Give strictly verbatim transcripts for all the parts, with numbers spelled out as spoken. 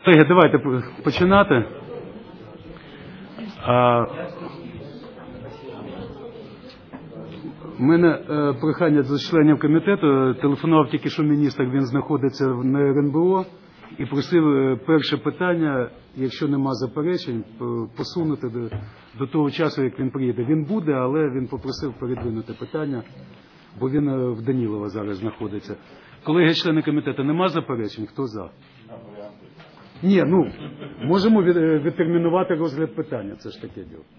Колеги, давайте починати. У мене прохання до членів комітету. Телефонував тільки що міністр, він знаходиться на ер ен бе о і просив перше питання, якщо нема заперечень, посунути до, до того часу, як він приїде. Він буде, але він попросив передвинути питання, бо він в Данілова зараз знаходиться. Колеги, члени комітету, нема заперечень? Хто за? Ні, ну, можемо відтермінувати розгляд питання, це ж таке діло.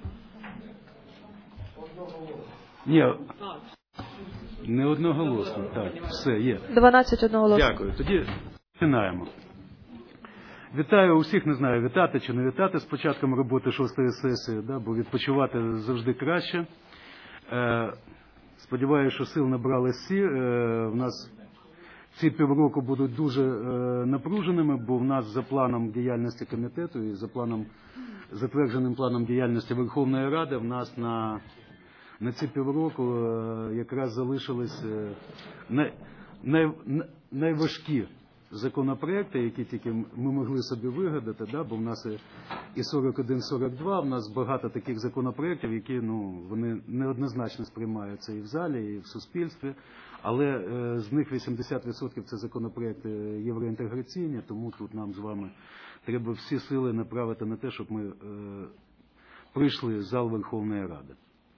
Ні, не одноголосно, так, все, є. дванадцять одноголосно. Дякую, тоді починаємо. Вітаю усіх, не знаю, вітати чи не вітати з початком роботи шостої сесії, да, бо відпочивати завжди краще. Е, сподіваюся, що сил набрали всі. Е, в нас ці півроку будуть дуже е, напруженими, бо в нас за планом діяльності комітету і за планом, затвердженим планом діяльності Верховної Ради в нас на, на ці півроку е, якраз залишились е, най, най, найважкі законопроекти, які тільки ми могли собі вигадати, да, бо в нас і сорок один сорок два, в нас багато таких законопроектів, які, ну, вони неоднозначно сприймаються і в залі, і в суспільстві, але е, з них вісімдесят відсотків це законопроекти євроінтеграційні, тому тут нам з вами треба всі сили направити на те, щоб ми е, прийшли в зал Верховної Ради.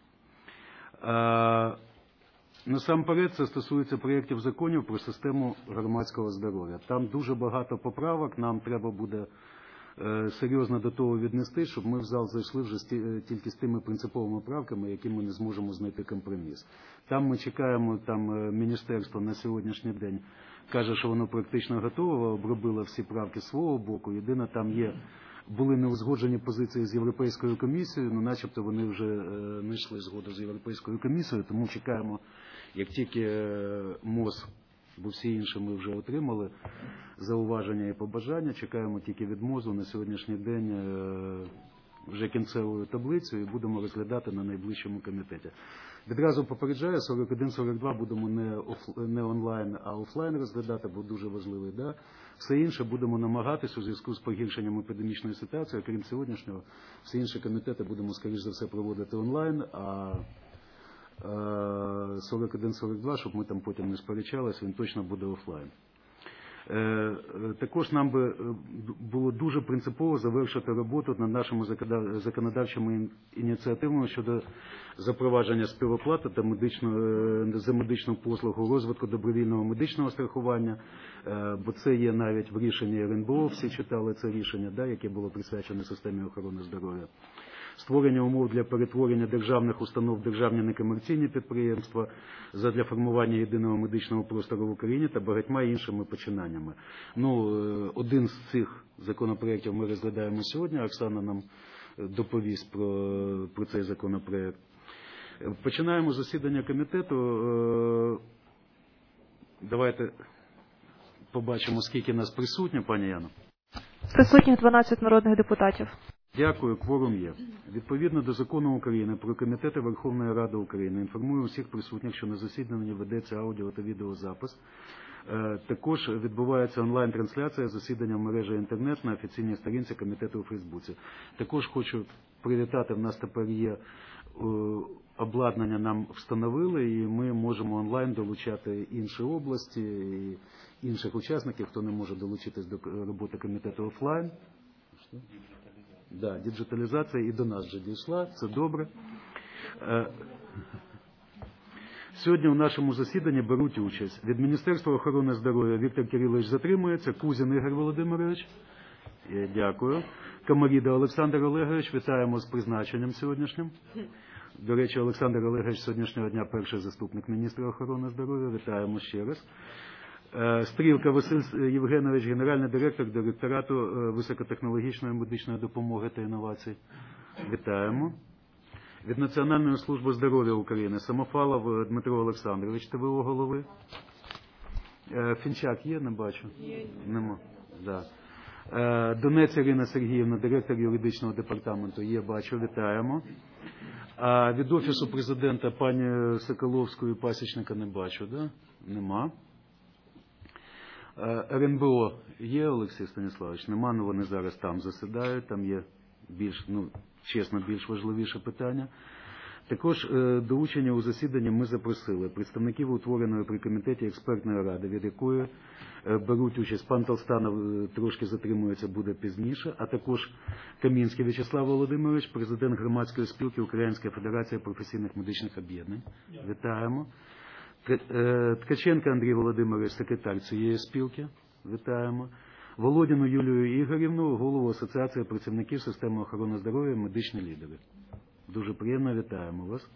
Е, Насамперед, це стосується проєктів законів про систему громадського здоров'я. Там дуже багато поправок, нам треба буде е, серйозно до того віднести, щоб ми в зал зайшли вже сті, тільки з тими принциповими правками, які ми не зможемо знайти компроміс. Там ми чекаємо, там міністерство на сьогоднішній день каже, що воно практично готове, обробило всі правки свого боку. Єдине, там є, були неузгоджені позиції з Європейською комісією, ну начебто вони вже е, не йшли згоду з Європейською комісією, тому чекаємо. Як тільки МОЗ, бо всі інші ми вже отримали зауваження і побажання, чекаємо тільки від МОЗу на сьогоднішній день вже кінцевою таблицею і будемо розглядати на найближчому комітеті. Відразу попереджаю, сорок один сорок два будемо не, оф, не онлайн, а офлайн розглядати, бо дуже важливий. Да? Все інше будемо намагатися у зв'язку з погіршенням епідемічної ситуації, окрім сьогоднішнього, всі інші комітети будемо, скоріш за все, проводити онлайн, а сорок один сорок два, щоб ми там потім не сперечалися, він точно буде офлайн. Також нам би було дуже принципово завершити роботу над нашими законодавчими ініціативами щодо запровадження співоплати та медичного, за медичну послугу, розвитку добровільного медичного страхування, бо це є навіть в рішенні ер ен бе о, всі читали це рішення, да, яке було присвячене системі охорони здоров'я. Створення умов для перетворення державних установ в державні некомерційні підприємства задля формування єдиного медичного простору в Україні та багатьма іншими починаннями. Ну, один з цих законопроєктів ми розглядаємо сьогодні. Оксана нам доповість про, про цей законопроєкт. Починаємо засідання комітету. Давайте побачимо, скільки нас присутньо, пані Яно. Присутніх дванадцять народних депутатів. Дякую, кворум є. Відповідно до Закону України про комітети Верховної Ради України інформую усіх присутніх, що на засіданні ведеться аудіо та відеозапис. Також відбувається онлайн-трансляція засідання в мережі інтернет на офіційній сторінці комітету у Фейсбуці. Також хочу привітати, в нас тепер є обладнання, нам встановили, і ми можемо онлайн долучати інші області і інших учасників, хто не може долучитись до роботи комітету офлайн. Да, діджиталізація і до нас вже дійшла, це добре. Сьогодні в нашому засіданні беруть участь від Міністерства охорони здоров'я Віктор Кирилович затримується, Кузін Ігор Володимирович, дякую, Камаріда Олександр Олегович, вітаємо з призначенням сьогоднішнім. До речі, Олександр Олегович сьогоднішнього дня перший заступник міністра охорони здоров'я, вітаємо ще раз. Стрілка Василь Євгенович, генеральний директор директорату високотехнологічної медичної допомоги та інновацій. Вітаємо. Від Національної служби здоров'я України Самофалов Дмитро Олександрович, те ве о голови. Фінчак є, не бачу? Нема. Да. Донець Ірина Сергіївна, директор юридичного департаменту, є, бачу, вітаємо. А від Офісу президента пані Соколовської Пасічника не бачу, да? Нема. Ер ен бе о є, Олексій Станіславович? Нема, але вони зараз там засідають, там є більш, ну, чесно, більш важливіше питання. Також до учення у засіданні ми запросили представників утвореної при комітеті експертної ради, від якої беруть участь пан Толстанов, трошки затримується, буде пізніше, а також Камінський В'ячеслав Володимирович, президент громадської спілки Українська федерація професійних медичних об'єднань. Вітаємо. Ткаченко Андрій Володимирович, секретар цієї спілки. Вітаємо. Володіну Юлію Ігорівну, голову Асоціації працівників системи охорони здоров'я «Медичні лідери». Дуже приємно, вітаємо вас.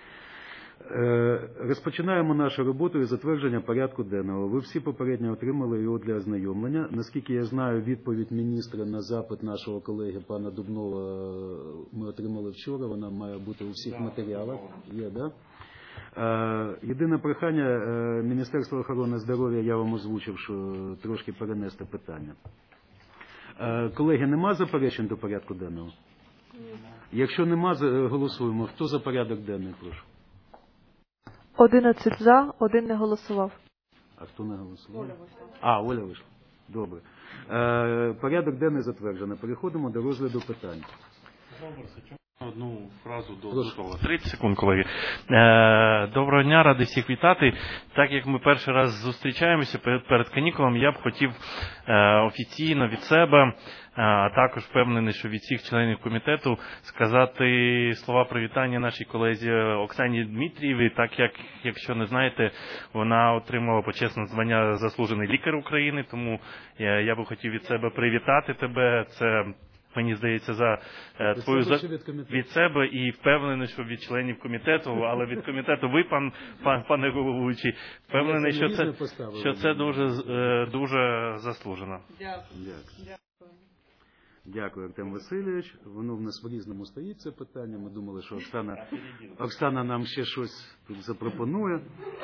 Розпочинаємо нашу роботу із затвердження порядку денного. Ви всі попередньо отримали його для ознайомлення. Наскільки я знаю, відповідь міністра на запит нашого колеги пана Дубнова ми отримали вчора, вона має бути у всіх матеріалах. Є, да? Єдине прохання Міністерства охорони здоров'я, я вам озвучив, що трошки перенести питання. Колеги, нема заперечень до порядку денного? Якщо нема, голосуємо. Хто за порядок денний, прошу? одинадцять за, один не голосував. А хто не голосував? Оля вийшла. А, Оля вийшла. Добре. Е, порядок денний затверджено. Переходимо до розгляду питань. Одну фразу до, до того. тридцять секунд, колеги. Е, доброго дня, радий всіх вітати. Так як ми перший раз зустрічаємося перед, перед канікулами, я б хотів е, офіційно від себе, а також впевнений, що від всіх членів комітету, сказати слова привітання нашій колезі Оксані Дмитрієвій, так як, якщо не знаєте, вона отримала почесне звання заслужений лікар України, тому я, я би хотів від себе привітати тебе. Це, мені здається, за е, твою за... від, від себе і впевнений, що від членів комітету, але від комітету ви, пан, пан пане головуючий, впевнений, що це, що це дуже, е, дуже заслужено. Дякую. Дякую, Артем Васильович. Воно в нас в різному стоїть це питання. Ми думали, що Оксана, Оксана нам ще щось тут запропонує.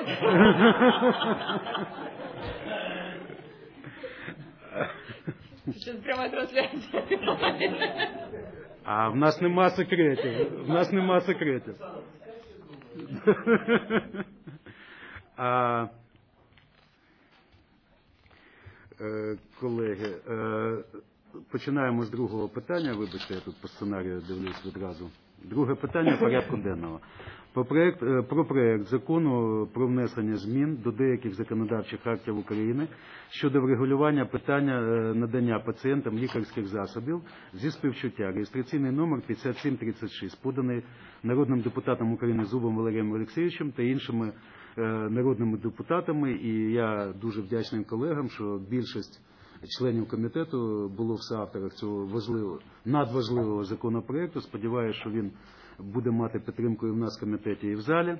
Це пряма трансляція. А в нас нема секретів. В нас нема секретів. А, е, колеги, е, починаємо з другого питання. Вибачте, я тут по сценарію дивлюсь відразу. Друге питання порядку денного. Про проект, про проект закону про внесення змін до деяких законодавчих актів України щодо врегулювання питання надання пацієнтам лікарських засобів зі співчуття. Реєстраційний номер п'ятдесят сім тридцять шість, поданий народним депутатом України Зубом Валерієм Олексійовичем та іншими народними депутатами. І я дуже вдячний колегам, що більшість членів комітету було в соавторах цього важливого, надважливого законопроекту. Сподіваюся, що він буде мати підтримку і в нас в комітеті, і в залі.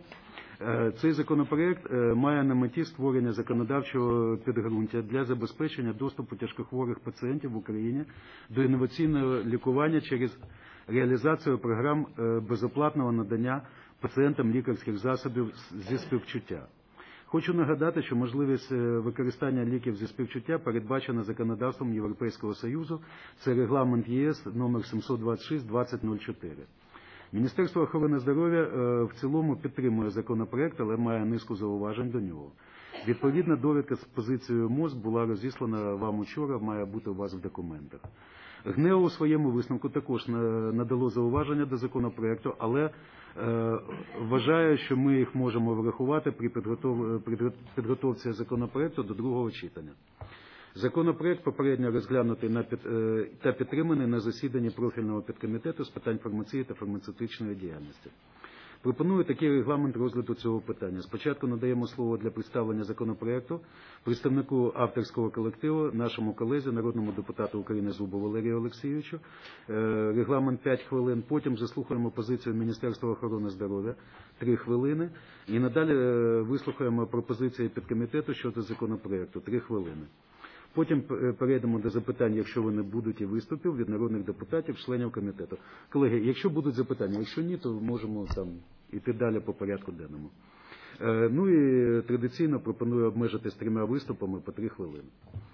Цей законопроект має на меті створення законодавчого підґрунтя для забезпечення доступу тяжкохворих пацієнтів в Україні до інноваційного лікування через реалізацію програм безоплатного надання пацієнтам лікарських засобів зі співчуття. Хочу нагадати, що можливість використання ліків зі співчуття передбачена законодавством Європейського Союзу. Це регламент ЄС номер сімсот двадцять шість двадцять нуль чотири. Міністерство охорони здоров'я в цілому підтримує законопроект, але має низку зауважень до нього. Відповідна довідка з позицією МОЗ була розіслана вам учора, має бути у вас в документах. ГНЕУ у своєму висновку також надало зауваження до законопроекту, але е, вважає, що ми їх можемо врахувати при, підготов... при підготовці законопроекту до другого читання. Законопроект попередньо розглянутий на під... та підтриманий на засіданні профільного підкомітету з питань фармації та фармацевтичної діяльності. Пропоную такий регламент розгляду цього питання. Спочатку надаємо слово для представлення законопроекту представнику авторського колективу, нашому колезі, народному депутату України Зубу Валерію Олексійовичу. Регламент п'ять хвилин. Потім заслухаємо позицію Міністерства охорони здоров'я три хвилини. І надалі вислухаємо пропозиції підкомітету щодо законопроекту три хвилини. Потім перейдемо до запитань, якщо вони будуть, і виступів від народних депутатів, членів комітету. Колеги, якщо будуть запитання, якщо ні, то можемо там іти далі по порядку денному. Е, ну і традиційно пропоную обмежитись трьома виступами по три хвилини.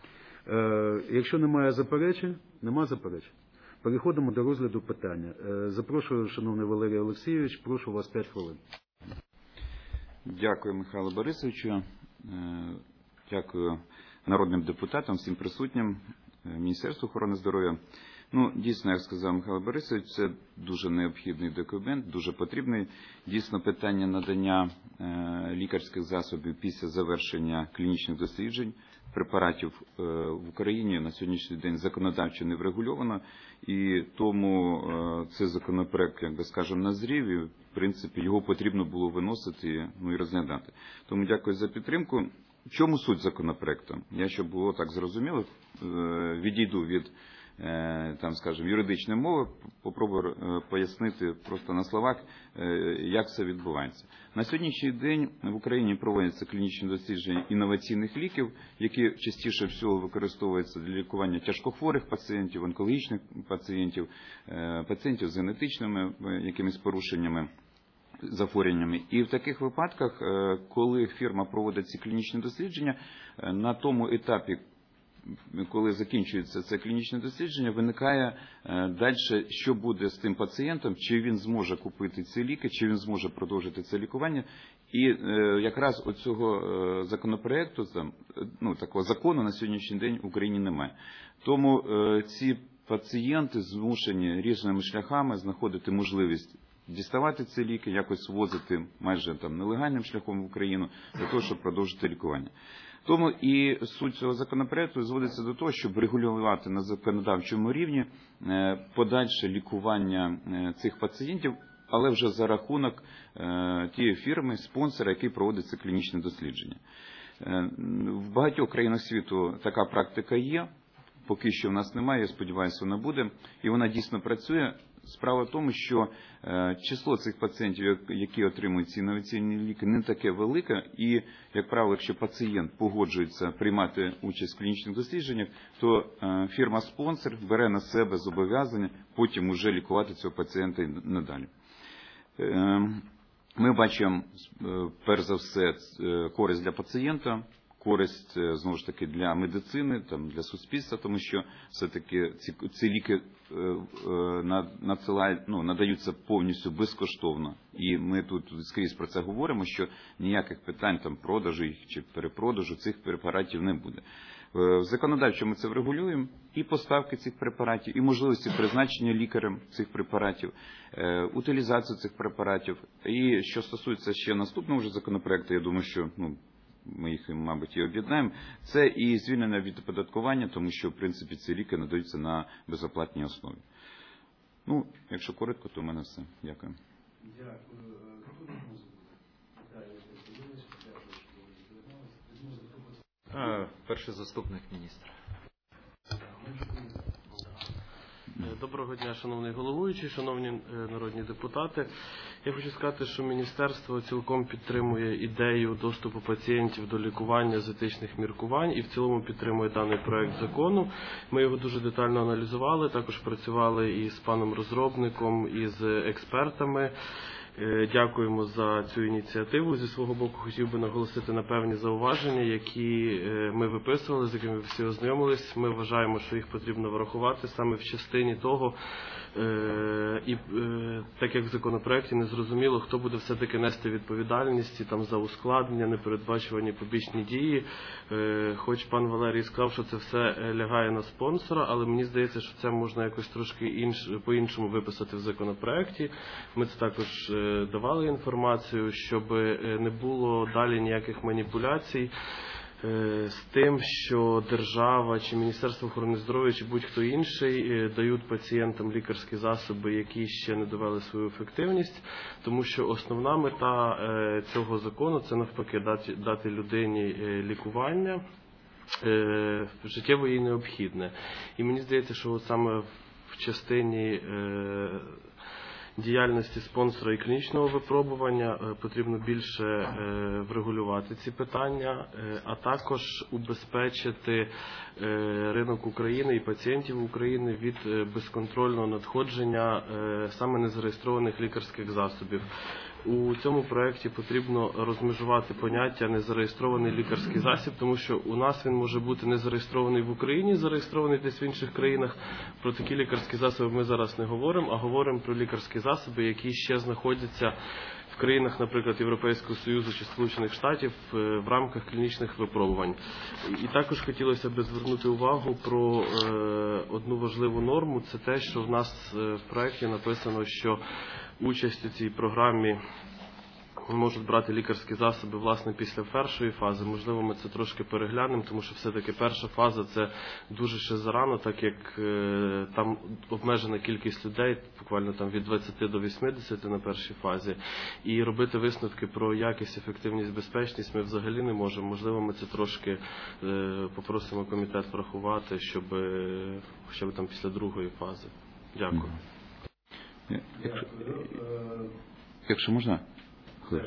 Е, якщо немає заперечень, нема заперечень. Переходимо до розгляду питання. Е, запрошую, шановний Валерій Олексійович, прошу вас п'ять хвилин. Дякую, Михайло Борисовичу. Е, дякую народним депутатам, всім присутнім, Міністерству охорони здоров'я. Ну, дійсно, як сказав Михайло Борисович, це дуже необхідний документ, дуже потрібний. Дійсно, питання надання е, лікарських засобів після завершення клінічних досліджень препаратів е, в Україні на сьогоднішній день законодавчо не врегульовано, і тому е, цей законопроект, як би скажемо, назрів, і в принципі його потрібно було виносити, ну і розглядати. Тому дякую за підтримку. В чому суть законопроекту? Я, щоб було так зрозуміло, е, відійду від там, скажімо, юридичної мови, попробую пояснити просто на словах, як все відбувається. На сьогоднішній день в Україні проводяться клінічні дослідження інноваційних ліків, які частіше всього використовуються для лікування тяжкохворих пацієнтів, онкологічних пацієнтів, пацієнтів з генетичними якимись порушеннями, захворюваннями. І в таких випадках, коли фірма проводить ці клінічні дослідження, на тому етапі, коли закінчується це клінічне дослідження, виникає далі, що буде з тим пацієнтом, чи він зможе купити ці ліки, чи він зможе продовжити це лікування. І якраз оцього законопроекту, ну, такого закону на сьогоднішній день в Україні немає. Тому ці пацієнти змушені різними шляхами знаходити можливість діставати ці ліки, якось ввозити майже там нелегальним шляхом в Україну для того, щоб продовжити лікування. Тому і суть цього законопроекту зводиться до того, щоб регулювати на законодавчому рівні подальше лікування цих пацієнтів, але вже за рахунок тієї фірми, спонсора, який проводить це клінічне дослідження. В багатьох країнах світу така практика є, поки що в нас немає, я сподіваюся, вона буде, і вона дійсно працює. Справа в тому, що число цих пацієнтів, які отримують ці інноваційні ліки, не таке велике, і, як правило, якщо пацієнт погоджується приймати участь в клінічних дослідженнях, то фірма-спонсор бере на себе зобов'язання потім уже лікувати цього пацієнта і надалі. Ми бачимо, перш за все, користь для пацієнта, користь, знову ж таки, для медицини, там, для суспільства, тому що все-таки ці, ці ліки надсилають, ну, надаються повністю безкоштовно. І ми тут скрізь про це говоримо, що ніяких питань там продажу їх чи перепродажу цих препаратів не буде. В законодавчому ми це врегулюємо, і поставки цих препаратів, і можливості призначення лікарем цих препаратів, утилізацію цих препаратів. І що стосується ще наступного вже законопроекту, я думаю, що, ну, ми їх, мабуть, і об'єднаємо, це і звільнення від оподаткування, тому що, в принципі, ці ліки надаються на безоплатній основі. Ну, якщо коротко, то в мене все. Дякую. А, перший заступник міністра. Доброго дня, шановний головуючий, шановні народні депутати. Я хочу сказати, що міністерство цілком підтримує ідею доступу пацієнтів до лікування з етичних міркувань і в цілому підтримує даний проект закону. Ми його дуже детально аналізували, також працювали і з паном розробником, і з експертами. Дякуємо за цю ініціативу. Зі свого боку хотів би наголосити на певні зауваження, які ми виписували, з якими всі ознайомились. Ми вважаємо, що їх потрібно врахувати саме в частині того, і так як в законопроекті не зрозуміло, хто буде все-таки нести відповідальність там, за ускладнення, непередбачувані побічні дії. Хоч пан Валерій сказав, що це все лягає на спонсора, але мені здається, що це можна якось трошки інш, по-іншому виписати в законопроекті. Ми це також давали інформацію, щоб не було далі ніяких маніпуляцій з тим, що держава, чи Міністерство охорони здоров'я, чи будь-хто інший дають пацієнтам лікарські засоби, які ще не довели свою ефективність, тому що основна мета цього закону – це навпаки дати, дати людині лікування життєво їй необхідне. І мені здається, що от саме в частині діяльності спонсора і клінічного випробування потрібно більше врегулювати ці питання, а також убезпечити ринок України і пацієнтів України від безконтрольного надходження саме незареєстрованих лікарських засобів. У цьому проєкті потрібно розмежувати поняття «незареєстрований лікарський засіб», тому що у нас він може бути не зареєстрований в Україні, зареєстрований десь в інших країнах. Про такі лікарські засоби ми зараз не говоримо, а говоримо про лікарські засоби, які ще знаходяться в в країнах, наприклад, Європейського Союзу чи Сполучених Штатів в рамках клінічних випробувань. І також хотілося б звернути увагу про одну важливу норму. Це те, що в нас в проєкті написано, що участь у цій програмі можуть брати лікарські засоби, власне, після першої фази. Можливо, ми це трошки переглянемо, тому що все-таки перша фаза – це дуже ще зарано, так як е, там обмежена кількість людей, буквально там від двадцяти до вісімдесяти на першій фазі. І робити висновки про якість, ефективність, безпечність ми взагалі не можемо. Можливо, ми це трошки е, попросимо комітет врахувати, щоб хоча б там після другої фази. Дякую. Якщо, якщо можна? Коли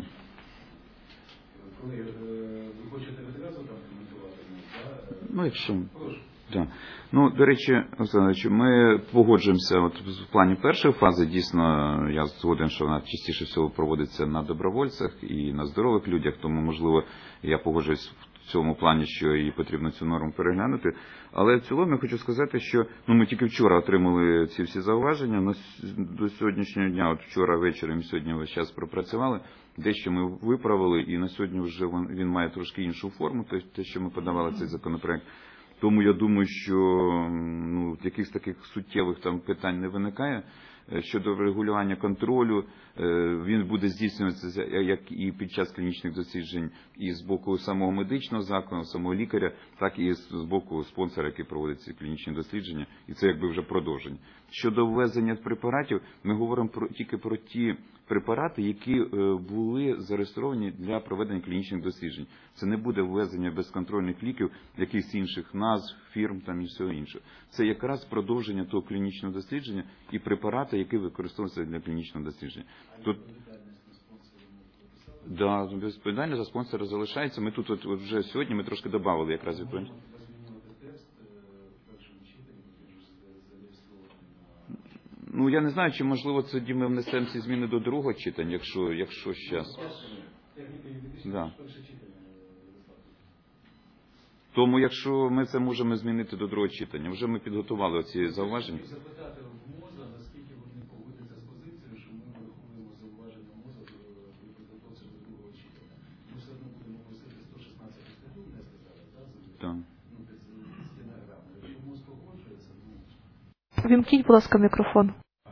ви хочете відразу там коментувати? Ну, якщо... Да. Ну, до речі, Олександр, ми погоджуємося от в плані першої фази. Дійсно, я згоден, що вона частіше всього проводиться на добровольцях і на здорових людях, тому, можливо, я погоджуюсь в цьому плані, що і потрібно цю норму переглянути. Але в цілому я хочу сказати, що ну, ми тільки вчора отримали ці всі зауваження. Но до сьогоднішнього дня, от вчора ввечері, ми сьогодні весь час пропрацювали, дещо ми виправили, і на сьогодні вже він, він має трошки іншу форму, те, що ми подавали цей законопроект. Тому я думаю, що ну, якихось таких суттєвих там питань не виникає. Щодо регулювання контролю, він буде здійснюватися як і під час клінічних досліджень і з боку самого медичного закладу, самого лікаря, так і з боку спонсора, який проводить ці клінічні дослідження, і це якби вже продовження. Щодо ввезення препаратів, ми говоримо про, тільки про ті препарати, які були зареєстровані для проведення клінічних досліджень. Це не буде ввезення безконтрольних ліків, якихось інших назв, фірм там і всього іншого. Це якраз продовження того клінічного дослідження і препарати, які використовуються для клінічного дослідження. Тут да, відповідальність за спонсора залишається. Ми тут от, от вже сьогодні ми трошки додали якраз відповідальність. Ну, я не знаю, чи можливо це ми внесемо ці зміни до другого читання, якщо, якщо зараз. Да. Тому, якщо ми це можемо змінити до другого читання, вже ми підготували оці зауваження. Запитати в МОЗа, наскільки вони погодяться з позицією, що ми врахуємо зауваження МОЗа при підготовці до другого читання. Ми все одно будемо просити сто шістнадцяту статтю внести зараз, так? Ну, без стенограми. Якщо МОЗ погоджується, ну... Вімкніть, будь ласка, мікрофон.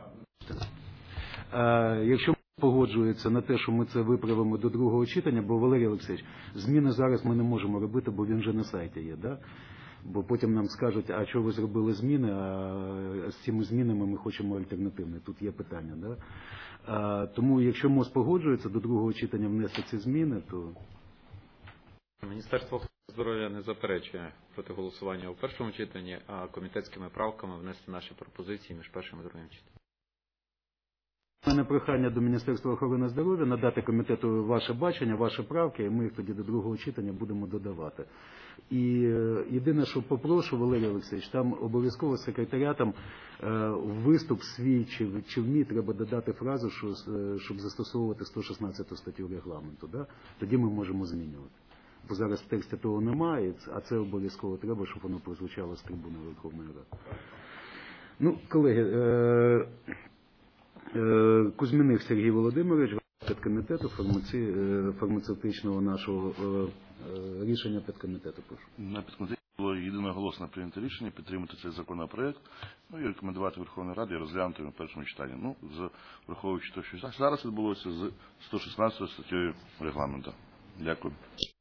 Якщо погоджується на те, що ми це виправимо до другого читання, бо, Валерій Олексійович, зміни зараз ми не можемо робити, бо він вже на сайті є, да? Бо потім нам скажуть, а що ви зробили зміни, а з цими змінами ми хочемо альтернативне. Тут є питання, да? А, тому, якщо МОЗ погоджується до другого читання внести ці зміни, то... Міністерство здоров'я не заперечує проти голосування у першому читанні, а комітетськими правками внести наші пропозиції між першим і другим читанням. У мене прохання до Міністерства охорони здоров'я надати комітету ваше бачення, ваші правки, і ми їх тоді до другого читання будемо додавати. І єдине, що попрошу, Валерій Олексійович, там обов'язково секретаріатам виступ свій чи, чи в МІ треба додати фразу, що, щоб застосовувати сто шістнадцяту статтю регламенту. Да? Тоді ми можемо змінювати. Бо зараз в тексті того немає, а це обов'язково треба, щоб воно прозвучало з трибуни Верховної Ради. Ну, колеги, е- Кузьміних Сергій Володимирович, підкомітету фармаці... фармацевтичного нашого рішення підкомітету. Прошу. На підкомітеті було єдиноголосно прийнято рішення підтримати цей законопроект, ну і рекомендувати Верховній Раді розглянути на першому читанні. Ну, з враховуючи те, що зараз відбулося з сто шістнадцятою статтею регламенту. Дякую.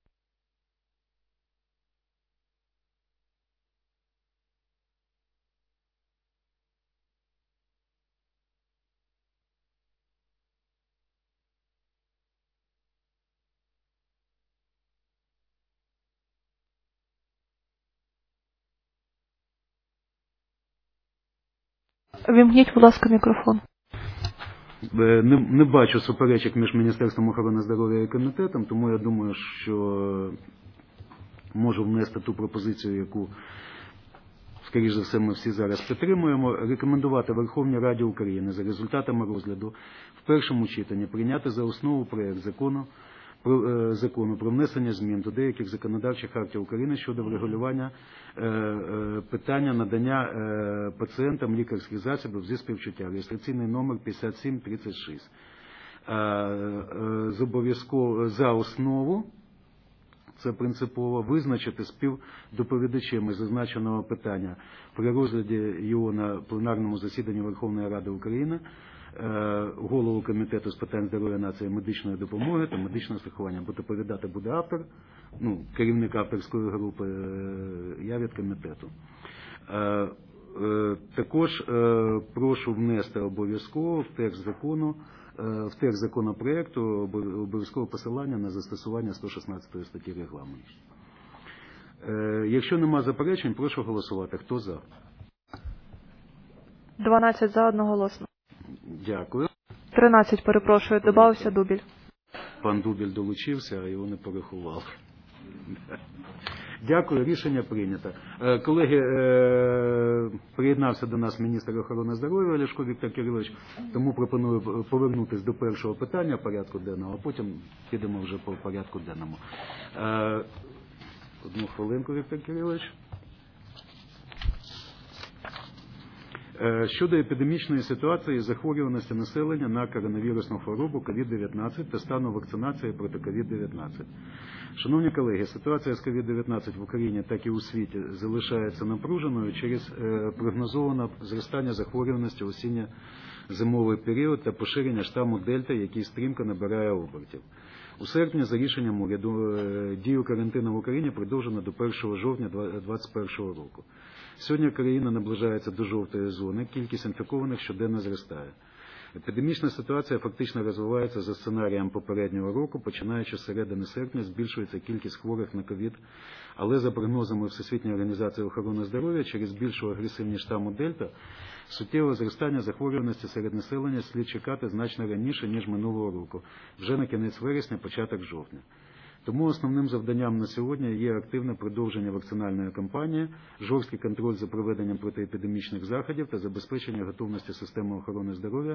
Вімкніть, будь ласка, мікрофон. Не, не бачу суперечок між Міністерством охорони здоров'я і комітетом, тому я думаю, що можу внести ту пропозицію, яку, скоріш за все, ми всі зараз підтримуємо. Рекомендувати Верховній Раді України за результатами розгляду в першому читанні прийняти за основу проект закону Про, закону про внесення змін до деяких законодавчих актів України щодо врегулювання е, е, питання надання е, пацієнтам лікарських засобів зі співчуття. Реєстраційний номер п'ятдесят сім тридцять шість. з обов'язково за основу. Це принципово визначити співдоповідачами зазначеного питання при розгляді його на пленарному засіданні Верховної Ради України голову Комітету з питань здоров'я нації, медичної допомоги та медичного страхування. Бо доповідати буде автор, ну, керівник авторської групи, я від комітету. Також прошу внести обов'язково в текст закону, в текст законопроекту обов'язкове посилання на застосування сто шістнадцятої статті регламенту. Якщо нема заперечень, прошу голосувати. Хто за? дванадцять за, одноголосно. Дякую. тринадцять, перепрошую, додався Дубіль. Пан Дубіль долучився, а його не порахував. Дякую, рішення прийнято. Колеги, приєднався до нас міністр охорони здоров'я Ляшко Віктор Кирилович, тому пропоную повернутися до першого питання порядку денного, а потім підемо вже по порядку денному. Одну хвилинку, Віктор Кирилович. Щодо епідемічної ситуації і захворюваності населення на коронавірусну хворобу ковід дев'ятнадцять та стану вакцинації проти ковід дев'ятнадцять. Шановні колеги, ситуація з ковід дев'ятнадцять в Україні, так і у світі, залишається напруженою через прогнозоване зростання захворюваності в осінньо-зимовий період та поширення штаму Дельта, який стрімко набирає обертів. У серпні за рішенням уряду дію карантину в Україні продовжено до першого жовтня дві тисячі двадцять першого року. Сьогодні країна наближається до жовтої зони, кількість інфікованих щоденно зростає. Епідемічна ситуація фактично розвивається за сценарієм попереднього року, починаючи з середини серпня збільшується кількість хворих на ковід, але за прогнозами Всесвітньої організації охорони здоров'я через більшу агресивність штаму Дельта суттєве зростання захворюваності серед населення слід чекати значно раніше, ніж минулого року, вже на кінець вересня, початок жовтня. Тому основним завданням на сьогодні є активне продовження вакцинальної кампанії, жорсткий контроль за проведенням протиепідемічних заходів та забезпечення готовності системи охорони здоров'я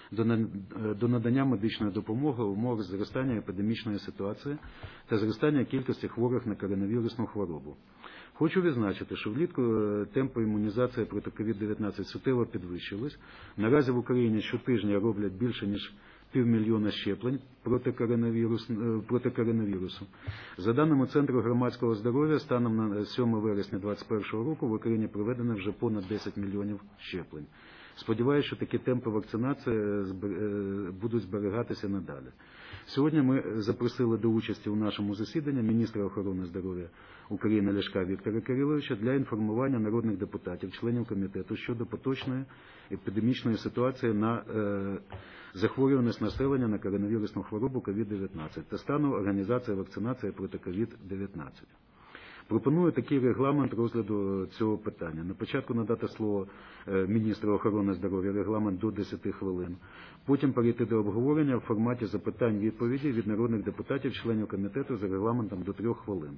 до надання медичної допомоги в умовах зростання епідемічної ситуації та зростання кількості хворих на коронавірусну хворобу. Хочу відзначити, що влітку темпи імунізації проти ковід дев'ятнадцять суттєво підвищились. Наразі в Україні щотижня роблять більше, ніж півмільйона щеплень проти коронавірусу, проти коронавірусу. За даними Центру громадського здоров'я, станом на сьоме вересня двадцять першого року в Україні проведено вже понад десять мільйонів щеплень. Сподіваюся, що такі темпи вакцинації будуть зберігатися надалі. Сьогодні ми запросили до участі у нашому засіданні міністра охорони здоров'я України Ляшка Віктора Кириловича для інформування народних депутатів, членів комітету щодо поточної епідемічної ситуації на е, захворюваність населення на коронавірусну хворобу ковід дев'ятнадцять та стану організації вакцинації проти ковід дев'ятнадцять. Пропоную такий регламент розгляду цього питання. На початку надати слово міністру охорони здоров'я, регламент до десяти хвилин. Потім перейти до обговорення в форматі запитань-відповідей від народних депутатів, членів комітету за регламентом до трьох хвилин.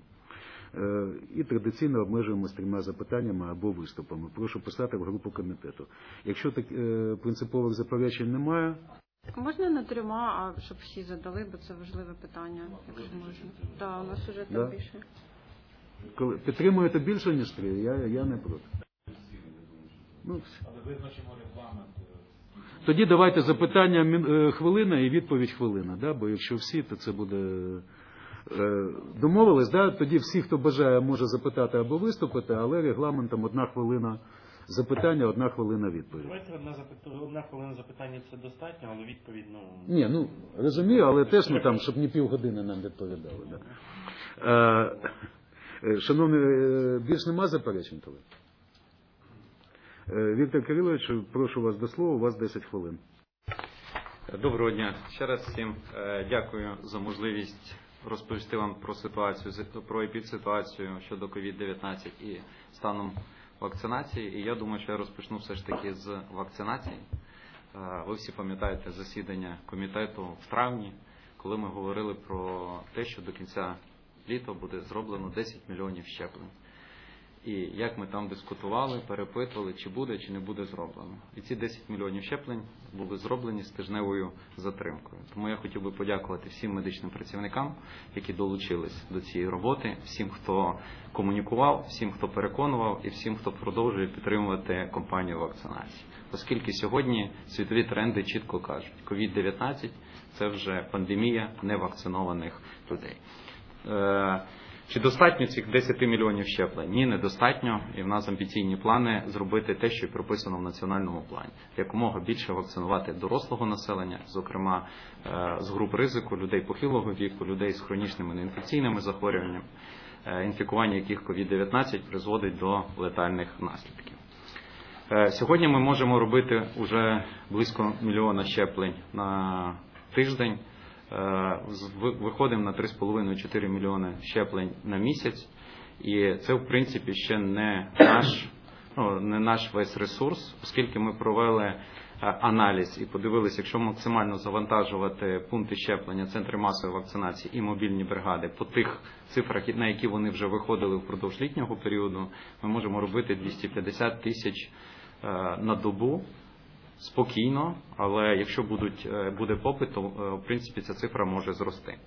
І традиційно обмежуємося трьома запитаннями або виступами. Прошу писати в групу комітету. Якщо так, принципових заперечень немає... Можна не трьома, а щоб всі задали, бо це важливе питання, якщо можна. Так, у нас вже там да. більше. Коли підтримуєте більше, ніж три, я, я не проти. Ну, але визначимо регламент. Тоді давайте запитання хвилина і відповідь хвилина, да? Бо якщо всі, то це буде... Домовились, да? Тоді всі, хто бажає, може запитати або виступити, але регламентом одна хвилина запитання, одна хвилина відповідь. Давайте одна, запит... одна хвилина запитання це достатньо, але відповідь, ну... Ні, ну, розумію, але теж не там, щоб не півгодини нам відповідали. Да? Шановні, більш нема заперечень, коли? Віктор Кирилович, прошу вас до слова, у вас десять хвилин. Доброго дня. Ще раз всім дякую за можливість розповісти вам про ситуацію, про епідситуацію щодо ковід дев'ятнадцять і станом вакцинації. І я думаю, що я розпочну все ж таки з вакцинації. Ви всі пам'ятаєте засідання комітету в травні, коли ми говорили про те, що до кінця літа буде зроблено десять мільйонів щеплень. і як ми там дискутували, перепитували, чи буде, чи не буде зроблено. І ці десять мільйонів щеплень були зроблені з тижневою затримкою. Тому я хотів би подякувати всім медичним працівникам, які долучились до цієї роботи, всім, хто комунікував, всім, хто переконував і всім, хто продовжує підтримувати кампанію вакцинації. Оскільки сьогодні світові тренди чітко кажуть, ковід дев'ятнадцять – це вже пандемія невакцинованих людей. Чи достатньо цих десять мільйонів щеплень? Ні, недостатньо. І в нас амбіційні плани зробити те, що прописано в національному плані. Якомога більше вакцинувати дорослого населення, зокрема з груп ризику, людей похилого віку, людей з хронічними неінфекційними захворюваннями, інфікування яких ковід дев'ятнадцять призводить до летальних наслідків. Сьогодні ми можемо робити вже близько мільйона щеплень на тиждень. Виходимо на три з половиною - чотири мільйони щеплень на місяць. І це, в принципі, ще не наш, ну, не наш весь ресурс, оскільки ми провели аналіз і подивилися, якщо максимально завантажувати пункти щеплення, центри масової вакцинації і мобільні бригади по тих цифрах, на які вони вже виходили впродовж літнього періоду, ми можемо робити двісті п'ятдесят тисяч на добу. Спокійно, але якщо будуть, буде попит, то в принципі ця цифра може зрости.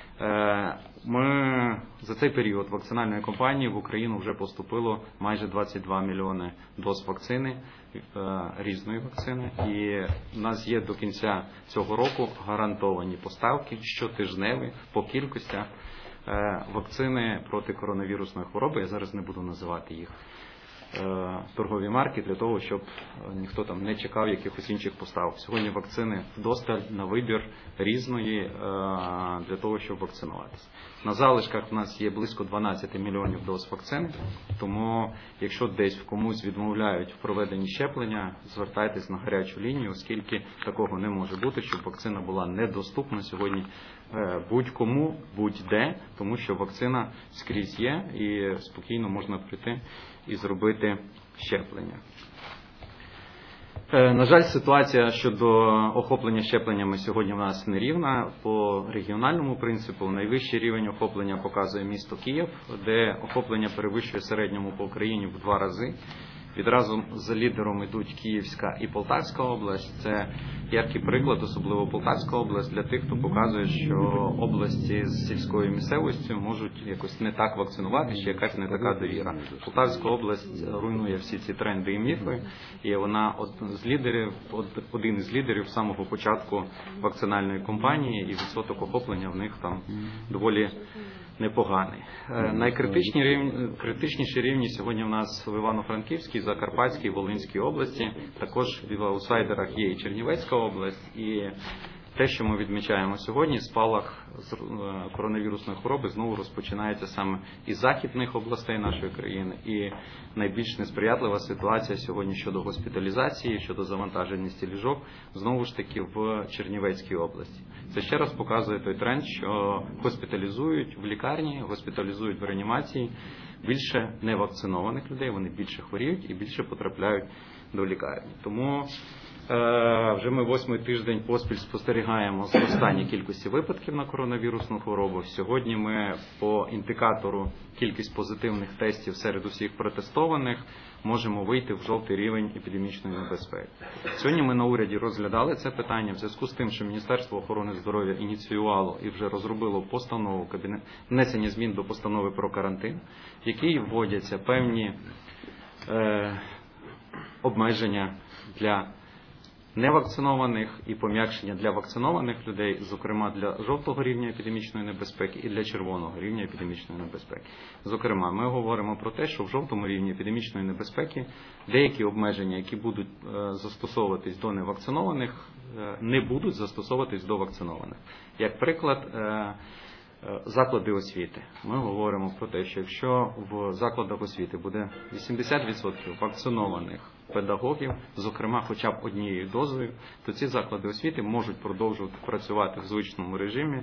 Ми за цей період вакцинальної кампанії в Україну вже поступило майже двадцять два мільйони доз вакцини, різної вакцини, і в нас є до кінця цього року гарантовані поставки щотижневі по кількостях вакцини проти коронавірусної хвороби. Я зараз не буду називати їх. Торгові марки для того, щоб ніхто там не чекав якихось інших поставок. Сьогодні вакцини вдосталь на вибір різної для того, щоб вакцинуватися. На залишках в нас є близько дванадцять мільйонів доз вакцини, тому якщо десь в комусь відмовляють в проведенні щеплення, звертайтесь на гарячу лінію, оскільки такого не може бути, щоб вакцина була недоступна сьогодні будь-кому, будь-де, тому що вакцина скрізь є і спокійно можна прийти і зробити щеплення. На жаль, ситуація щодо охоплення щепленнями сьогодні в нас нерівна. По регіональному принципу найвищий рівень охоплення показує місто Київ, де охоплення перевищує середньому по Україні в два рази. Відразу за лідером йдуть Київська і Полтавська область. Це яркий приклад, особливо Полтавська область, для тих, хто показує, що області з сільською місцевістю можуть якось не так вакцинувати, чи якась не така довіра. Полтавська область руйнує всі ці тренди і міфи, і вона з лідерів, один із лідерів з самого початку вакцинальної кампанії, і відсоток охоплення в них там доволі непоганий. Найкритичніші рівні, критичніші рівні сьогодні в нас в Івано-Франківській, Закарпатській, Волинській області. Також в аутсайдерах є і Чернівецька область. І те, що ми відмічаємо сьогодні, спалах коронавірусної хвороби знову розпочинається саме із західних областей нашої країни. І найбільш несприятлива ситуація сьогодні щодо госпіталізації, щодо завантаженості ліжок, знову ж таки в Чернівецькій області. Це ще раз показує той тренд, що госпіталізують в лікарні, госпіталізують в реанімації більше невакцинованих людей, вони більше хворіють і більше потрапляють до лікарні. Тому вже ми восьмий тиждень поспіль спостерігаємо зростання кількості випадків на коронавірусну хворобу. Сьогодні ми по індикатору кількість позитивних тестів серед усіх протестованих можемо вийти в жовтий рівень епідемічної небезпеки. Сьогодні ми на уряді розглядали це питання в зв'язку з тим, що Міністерство охорони здоров'я ініціювало і вже розробило постанову кабінет внесення змін до постанови про карантин, в якій вводяться певні е, обмеження для невакцинованих і пом'якшення для вакцинованих людей, зокрема для жовтого рівня епідемічної небезпеки і для червоного рівня епідемічної небезпеки. Зокрема, ми говоримо про те, що в жовтому рівні епідемічної небезпеки деякі обмеження, які будуть застосовуватись до невакцинованих, не будуть застосовуватись до вакцинованих. Як приклад, заклади освіти. Ми говоримо про те, що якщо в закладах освіти буде вісімдесят відсотків вакцинованих педагогів, зокрема хоча б однією дозою, то ці заклади освіти можуть продовжувати працювати в звичному режимі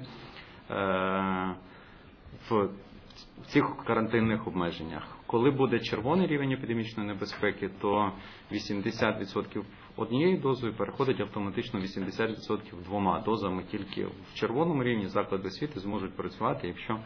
в цих карантинних обмеженнях. Коли буде червоний рівень епідемічної небезпеки, то вісімдесят відсотків однією дозою переходить автоматично вісімдесят відсотків двома дозами. Тільки в червоному рівні заклади освіти зможуть працювати, якщо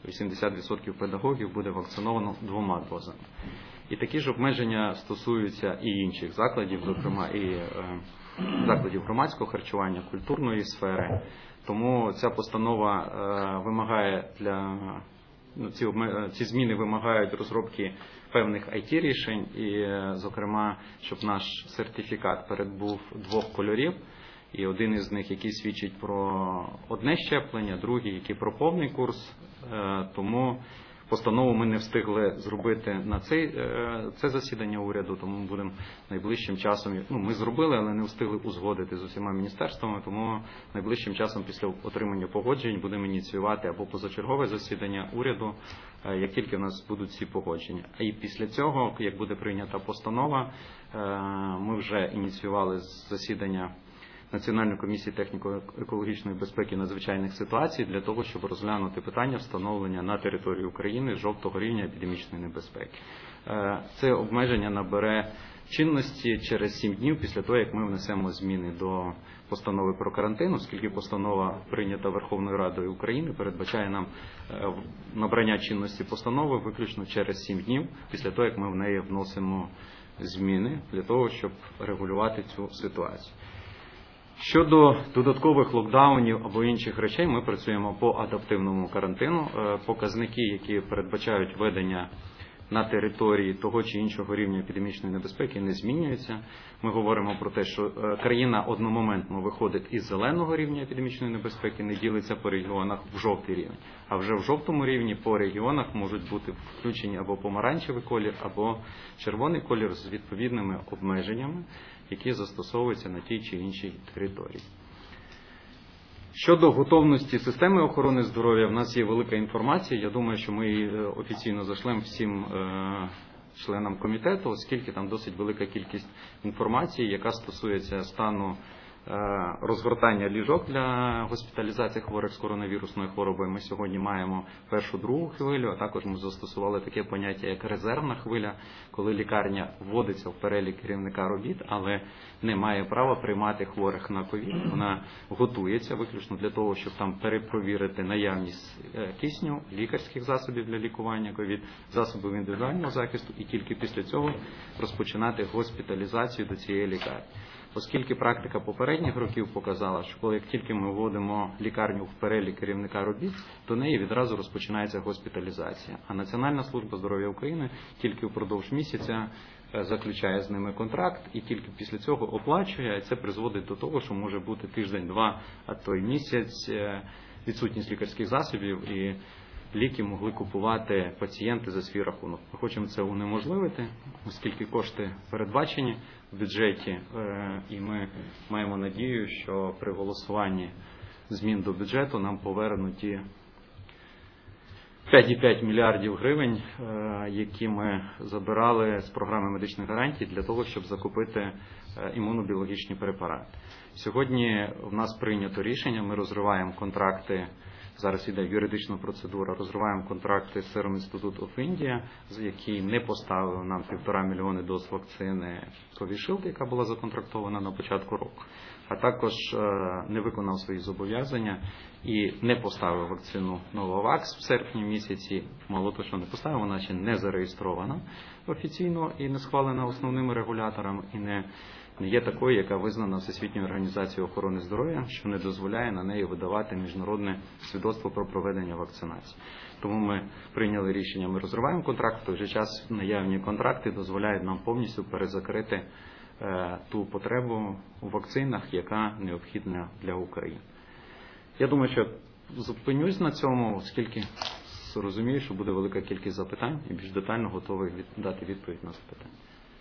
вісімдесят відсотків педагогів буде вакциновано двома дозами. І такі ж обмеження стосуються і інших закладів, зокрема і е, закладів громадського харчування, культурної сфери. Тому ця постанова е, вимагає для ну, ці, обме... ці зміни вимагають розробки певних ай ті-рішень і, е, зокрема, щоб наш сертифікат передбув двох кольорів. І один із них, який свідчить про одне щеплення, другий, який про повний курс. Е, тому постанову ми не встигли зробити на цей, це засідання уряду, тому будемо найближчим часом, ну ми зробили, але не встигли узгодити з усіма міністерствами, тому найближчим часом після отримання погоджень будемо ініціювати або позачергове засідання уряду, як тільки в нас будуть ці погодження. А і після цього, як буде прийнята постанова, ми вже ініціювали засідання Національної комісії техніко-екологічної безпеки і надзвичайних ситуацій для того, щоб розглянути питання встановлення на території України жовтого рівня епідемічної небезпеки. Це обмеження набере чинності через сім днів після того, як ми внесемо зміни до постанови про карантин, оскільки постанова прийнята Верховною Радою України, передбачає нам набрання чинності постанови виключно через сім днів після того, як ми в неї вносимо зміни для того, щоб регулювати цю ситуацію. Щодо додаткових локдаунів або інших речей, ми працюємо по адаптивному карантину. Показники, які передбачають введення на території того чи іншого рівня епідемічної небезпеки, не змінюються. Ми говоримо про те, що країна одномоментно виходить із зеленого рівня епідемічної небезпеки, не ділиться по регіонах в жовтий рівень. А вже в жовтому рівні по регіонах можуть бути включені або помаранчевий колір, або червоний колір з відповідними обмеженнями, які застосовуються на тій чи іншій території. Щодо готовності системи охорони здоров'я, в нас є велика інформація. Я думаю, що ми її офіційно зашлемо всім членам комітету, оскільки там досить велика кількість інформації, яка стосується стану розгортання ліжок для госпіталізації хворих з коронавірусною хворобою. Ми сьогодні маємо першу, другу хвилю, а також ми застосували таке поняття, як резервна хвиля, коли лікарня вводиться в перелік керівника робіт, але не має права приймати хворих на ковід. Вона готується виключно для того, щоб там перепровірити наявність кисню, лікарських засобів для лікування ковід, засобів індивідуального захисту, і тільки після цього розпочинати госпіталізацію до цієї лікарні. Оскільки практика попередніх років показала, що коли як тільки ми вводимо лікарню в перелік керівника робіт, то неї відразу розпочинається госпіталізація. А Національна служба здоров'я України тільки впродовж місяця заключає з ними контракт і тільки після цього оплачує, і це призводить до того, що може бути тиждень-два, а то й місяць відсутність лікарських засобів, і ліки могли купувати пацієнти за свій рахунок. Ми хочемо це унеможливити, оскільки кошти передбачені в бюджеті, і ми маємо надію, що при голосуванні змін до бюджету нам повернуті п'ять цілих п'ять мільярдів гривень, які ми забирали з програми медичних гарантій для того, щоб закупити імунобіологічні препарати. Сьогодні в нас прийнято рішення, ми розриваємо контракти. Зараз іде юридична процедура, розриваємо контракти з Serum Institute of India, який не поставив нам півтора мільйони доз вакцини Covishield, яка була законтрактована на початку року, а також не виконав свої зобов'язання і не поставив вакцину Novavax в серпні місяці. Мало того, що не поставив, вона ще не зареєстрована офіційно і не схвалена основними регуляторами, і не не є такою, яка визнана Всесвітньою організацією охорони здоров'я, що не дозволяє на неї видавати міжнародне свідоцтво про проведення вакцинації. Тому ми прийняли рішення, ми розриваємо контракт, в той же час наявні контракти дозволяють нам повністю перезакрити е, ту потребу у вакцинах, яка необхідна для України. Я думаю, що зупинюсь на цьому, оскільки розумію, що буде велика кількість запитань і більш детально готовий від, дати відповідь на запитання.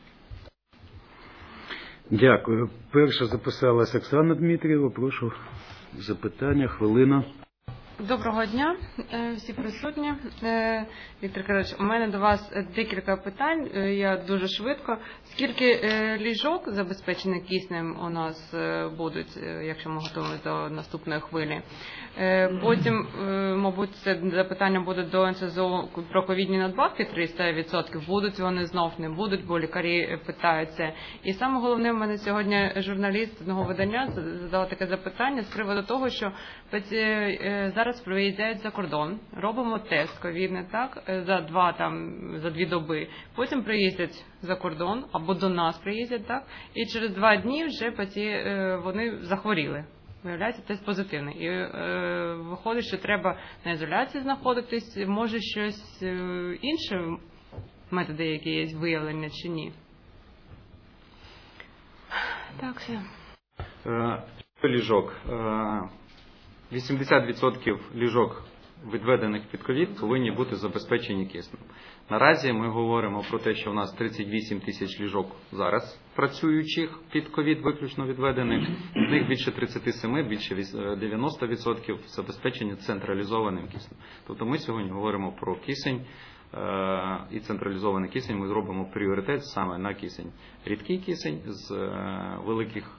Дякую. Перша записалась Оксана Дмитрієва. Прошу запитання, хвилина. Доброго дня, всі присутні. Віктор Кирилович, у мене до вас декілька питань, я дуже швидко. Скільки ліжок забезпечених киснем у нас будуть, якщо ми готуємо до наступної хвилі? Потім, мабуть, це запитання буде до ен ес зе о про ковідні надбавки триста відсотків. Будуть вони знов, не будуть, бо лікарі питаються. І саме головне, в мене сьогодні журналіст одного видання задав таке запитання з приводу того, що зараз зараз приїжджають за кордон, робимо тест ковідний, так, за два там, за дві доби. Потім приїздять за кордон або до нас приїздять, так, і через два дні вже паці... вони захворіли. Виявляється, тест позитивний. І е, виходить, що треба на ізоляції знаходитись, може щось е, інше, методи, які є виявлення чи ні. Так, все. Е, ліжок. Е, вісімдесят відсотків ліжок, відведених під ковід, повинні бути забезпечені киснем. Наразі ми говоримо про те, що у нас тридцять вісім тисяч ліжок зараз працюючих під ковід, виключно відведених. З них більше тридцять сім, більше дев'яносто відсотків забезпечені централізованим киснем. Тобто ми сьогодні говоримо про кисень і централізований кисень. Ми зробимо пріоритет саме на кисень. Рідкий кисень з великих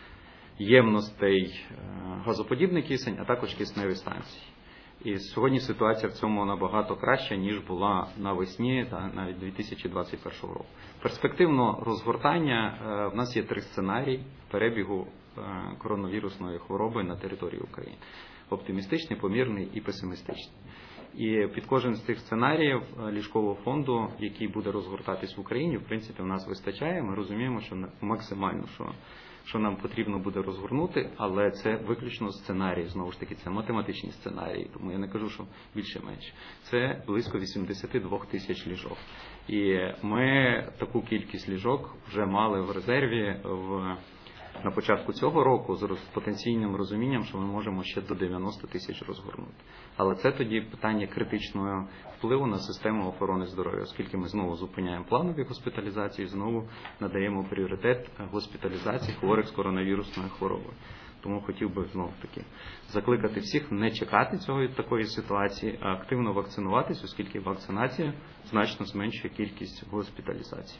ємностей, газоподібний кисень, а також кисневі станції. І сьогодні ситуація в цьому набагато краща, ніж була навесні та навіть дві тисячі двадцять першого року. Перспективно розгортання, в нас є три сценарії перебігу коронавірусної хвороби на території України. Оптимістичний, помірний і песимістичний. І під кожен з цих сценаріїв ліжкового фонду, який буде розгортатись в Україні, в принципі, в нас вистачає. Ми розуміємо, що максимально, що що нам потрібно буде розгорнути, але це виключно сценарій, знову ж таки, це математичні сценарії, тому я не кажу, що більше-менше. Це близько вісімдесят два тисяч ліжок. І ми таку кількість ліжок вже мали в резерві в, на початку цього року з потенційним розумінням, що ми можемо ще до дев'яноста тисяч розгорнути. Але це тоді питання критичного впливу на систему охорони здоров'я, оскільки ми знову зупиняємо планові госпіталізації, знову надаємо пріоритет госпіталізації хворих з коронавірусною хворобою. Тому хотів би знову таки закликати всіх не чекати цього такої ситуації, а активно вакцинуватись, оскільки вакцинація значно зменшує кількість госпіталізацій.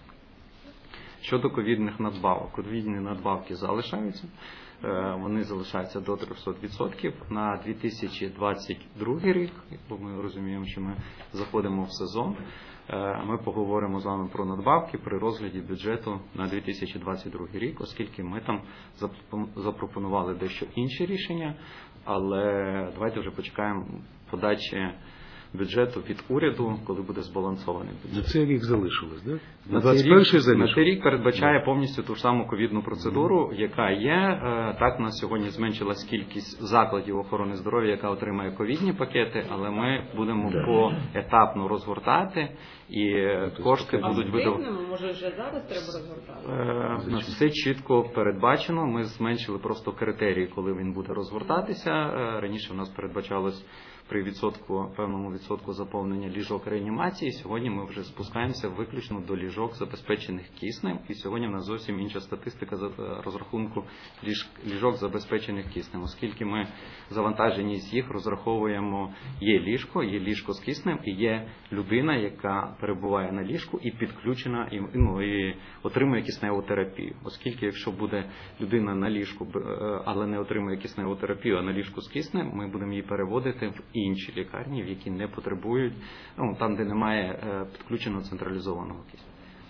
Щодо ковідних надбавок. Ковідні надбавки залишаються. Вони залишаються до триста відсотків. На дві тисячі двадцять другий рік, бо ми розуміємо, що ми заходимо в сезон, ми поговоримо з вами про надбавки при розгляді бюджету на дві тисячі двадцять другий рік, оскільки ми там запропонували дещо інші рішення, але давайте вже почекаємо подачі бюджету від уряду, коли буде збалансований бюджет. На цей рік залишилось, так? На цей рік, на цей рік передбачає повністю ту ж саму ковідну процедуру, mm-hmm. яка є. Так, на сьогодні зменшилась кількість закладів охорони здоров'я, яка отримає ковідні пакети, але ми будемо yeah. поетапно розгортати, і yeah. кошти а будуть видавати. Може, вже зараз треба розгортати? Е, все чітко передбачено. Ми зменшили просто критерії, коли він буде розгортатися. Раніше в нас передбачалось при відсотку, певному відсотку заповнення ліжок реанімації. Сьогодні ми вже спускаємося виключно до ліжок, забезпечених киснем. І сьогодні в нас зовсім інша статистика розрахунку ліж, ліжок, забезпечених киснем. Оскільки ми завантаженість їх розраховуємо, є ліжко, є ліжко з киснем і є людина, яка перебуває на ліжку і підключена, і, ну, і отримує кисневу терапію. Оскільки якщо буде людина на ліжку, але не отримує кисневу терапію, а на ліжку з киснем, ми будемо її переводити в інші лікарні, в які не потребують, ну, там, де немає е, підключеного централізованого кисню.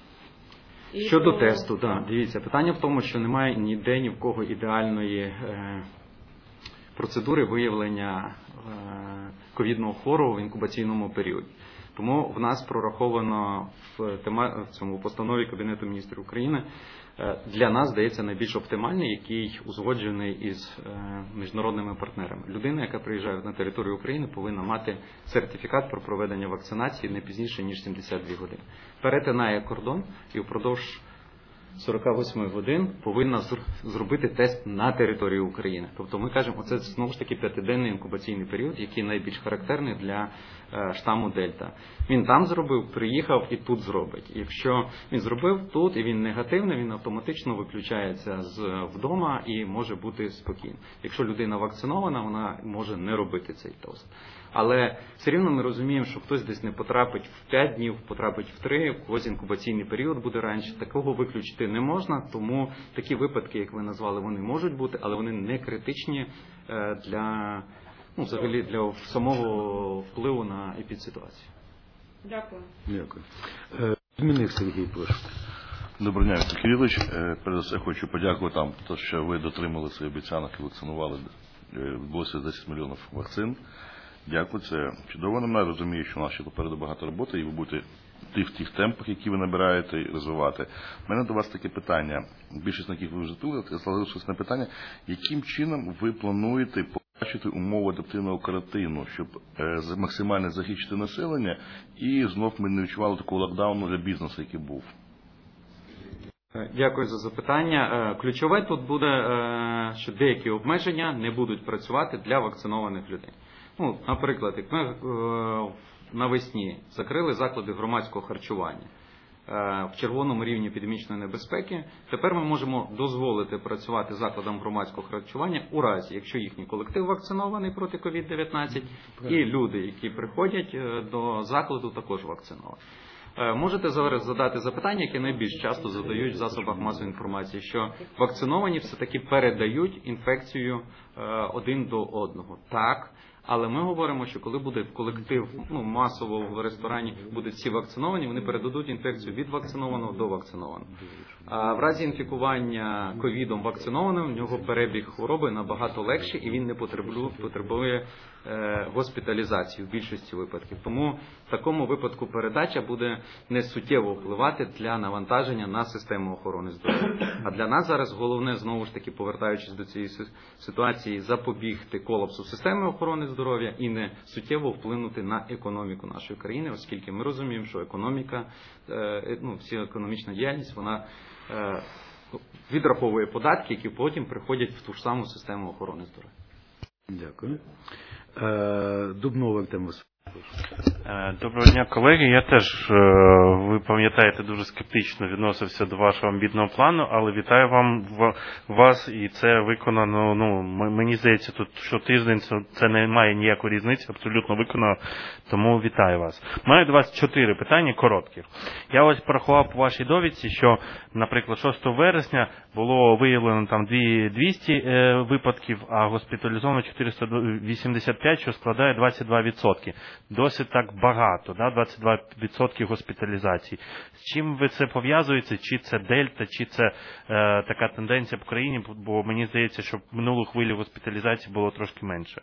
Щодо то... тесту, да, дивіться, питання в тому, що немає ніде ні в кого ідеальної е, процедури виявлення е, ковідного хворого в інкубаційному періоді. Тому в нас прораховано в, тема, в цьому постанові Кабінету міністрів України для нас, здається, найбільш оптимальний, який узгоджений із міжнародними партнерами. Людина, яка приїжджає на територію України, повинна мати сертифікат про проведення вакцинації не пізніше, ніж сімдесят дві години. Перетинає кордон і впродовж сорок вісім годин повинна зробити тест на території України. Тобто ми кажемо, це знову ж таки п'ятиденний інкубаційний період, який найбільш характерний для штаму Дельта. Він там зробив, приїхав і тут зробить. Якщо він зробив тут і він негативний, він автоматично виключається з вдома і може бути спокійним. Якщо людина вакцинована, вона може не робити цей тест. Але все рівно ми розуміємо, що хтось десь не потрапить в п'ять днів, потрапить в три, в когось інкубаційний період буде раніше. Такого виключити не можна, тому такі випадки, як ви назвали, вони можуть бути, але вони не критичні для, ну, взагалі, для самого впливу на епідситуацію. Дякую. Дякую. Міністр Сергій, прошу. Доброго дня, Віктор Кирилович. Перш за все хочу подякувати вам, що ви дотримали своїх обіцянок і вакцинували. Відбулося десять мільйонів вакцин. Дякую, це чудово. Я розумію, що у нас ще попереду багато роботи, і ви будете в тих темпах, які ви набираєте, і розвивати. У мене до вас таке питання, більшість на яких ви вже відповіли, залишилось на питання, яким чином ви плануєте побачити умови адаптивного карантину, щоб е, максимально захищити населення і знов ми не відчували такого локдауну для бізнесу, який був? Дякую за запитання. Ключове тут буде, що деякі обмеження не будуть працювати для вакцинованих людей. Ну, наприклад, як ми навесні закрили заклади громадського харчування в червоному рівні епідемічної небезпеки, тепер ми можемо дозволити працювати закладам громадського харчування у разі, якщо їхній колектив вакцинований проти ковід дев'ятнадцять і люди, які приходять до закладу, також вакциновані. Можете зараз задати запитання, яке найбільш часто задають в засобах масової інформації, що вакциновані все-таки передають інфекцію один до одного. Так, але ми говоримо, що коли буде колектив, ну, масово в ресторані будуть всі вакциновані, вони передадуть інфекцію від вакцинованого до вакцинованого. А в разі інфікування ковідом вакцинованим, в нього перебіг хвороби набагато легший і він не потребує, потребує е, госпіталізації в більшості випадків. Тому в такому випадку передача буде не суттєво впливати для навантаження на систему охорони здоров'я. А для нас зараз головне, знову ж таки, повертаючись до цієї ситуації, запобігти колапсу системи охорони здоров'я і не суттєво вплинути на економіку нашої країни, оскільки ми розуміємо, що економіка, е, ну, вся економічна діяльність, вона відраховує податки, які потім приходять в ту ж саму систему охорони здоров'я. Дякую. Дубнов Артем Васильович. Доброго дня, колеги. Я теж, ви пам'ятаєте, дуже скептично відносився до вашого амбітного плану, але вітаю вам вас, і це виконано, ну, мені здається, тут що тиждень це не має ніякої різниці, абсолютно виконано, тому вітаю вас. Маю до вас чотири питання коротких. Я ось порахував по вашій довідці, що, наприклад, шостого вересня було виявлено там двісті випадків, а госпіталізовано чотириста вісімдесят п'ять, що складає двадцять два відсотки. Досить так багато, да? двадцять два відсотки госпіталізацій. З чим ви це пов'язуєте? Чи це дельта, чи це е, така тенденція в країні? Бо мені здається, що в минулу хвилю госпіталізації було трошки менше.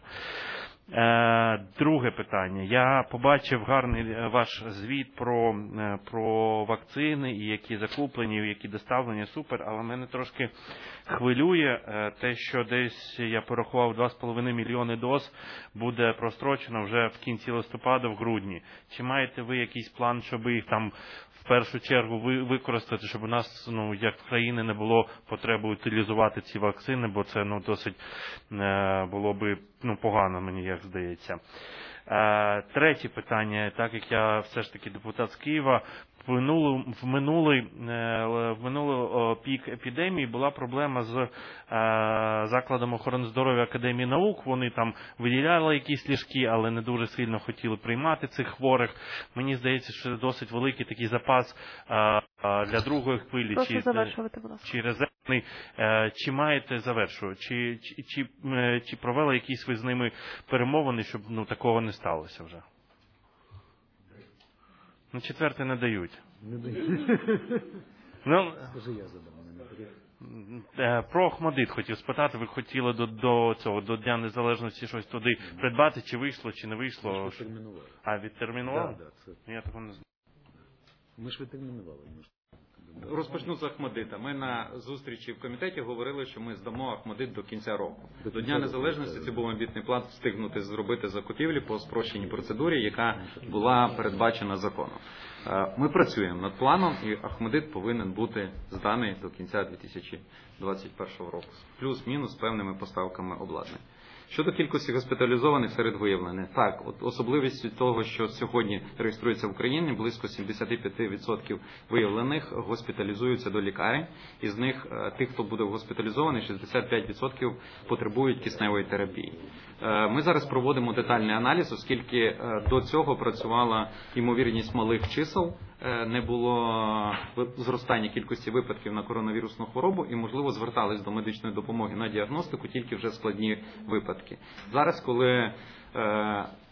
Е, друге питання. Я побачив гарний ваш звіт про, про вакцини, і які закуплені, і які доставлені, супер, але мене трошки хвилює те, що десь, я порахував, два з половиною мільйони доз буде прострочено вже в кінці листопада, в грудні. Чи маєте ви якийсь план, щоб їх там в першу чергу використати, щоб у нас, ну, як в країні, не було потреби утилізувати ці вакцини, бо це, ну, досить е, було би, ну, погано, мені як здається. Е, третє питання, так як я все ж таки депутат з Києва, в минулий, в минулий, в минулий пік епідемії була проблема з закладом охорони здоров'я Академії наук. Вони там виділяли якісь ліжки, але не дуже сильно хотіли приймати цих хворих. Мені здається, що це досить великий такий запас для другої хвилі. Прошу чи, завершувати, будь ласка. Чи резервний. Чи маєте, завершую, чи, чи, чи, чи провели якісь ви з ними перемовини, щоб, ну, такого не сталося вже? Ну, четверте не дають. Не дають. Ну, Скажи, я задам. про Охмадит хотів спитати. Ви хотіли до, до цього, до Дня Незалежності щось туди придбати, чи вийшло, чи не вийшло? Ми ж відтермінували. А, відтермінували? Да, да, це... Я такого не знаю. Ми ж відтермінували. Ми ж... Розпочну з Охмадита. Ми на зустрічі в комітеті говорили, що ми здамо Охмадит до кінця року. До Дня Незалежності це був амбітний план встигнути зробити закупівлі по спрощеній процедурі, яка була передбачена законом. Ми працюємо над планом, і Охмадит повинен бути зданий до кінця дві тисячі двадцять першого року. Плюс-мінус певними поставками обладнання. Щодо кількості госпіталізованих серед виявлених, так, от особливістю того, що сьогодні реєструється в Україні, близько сімдесят п'ять відсотків виявлених госпіталізуються до лікарень, із них тих, хто буде госпіталізований, шістдесят п'ять відсотків потребують кисневої терапії. Ми зараз проводимо детальний аналіз, оскільки до цього працювала ймовірність малих чисел, не було зростання кількості випадків на коронавірусну хворобу і, можливо, звертались до медичної допомоги на діагностику тільки вже складні випадки. Зараз, коли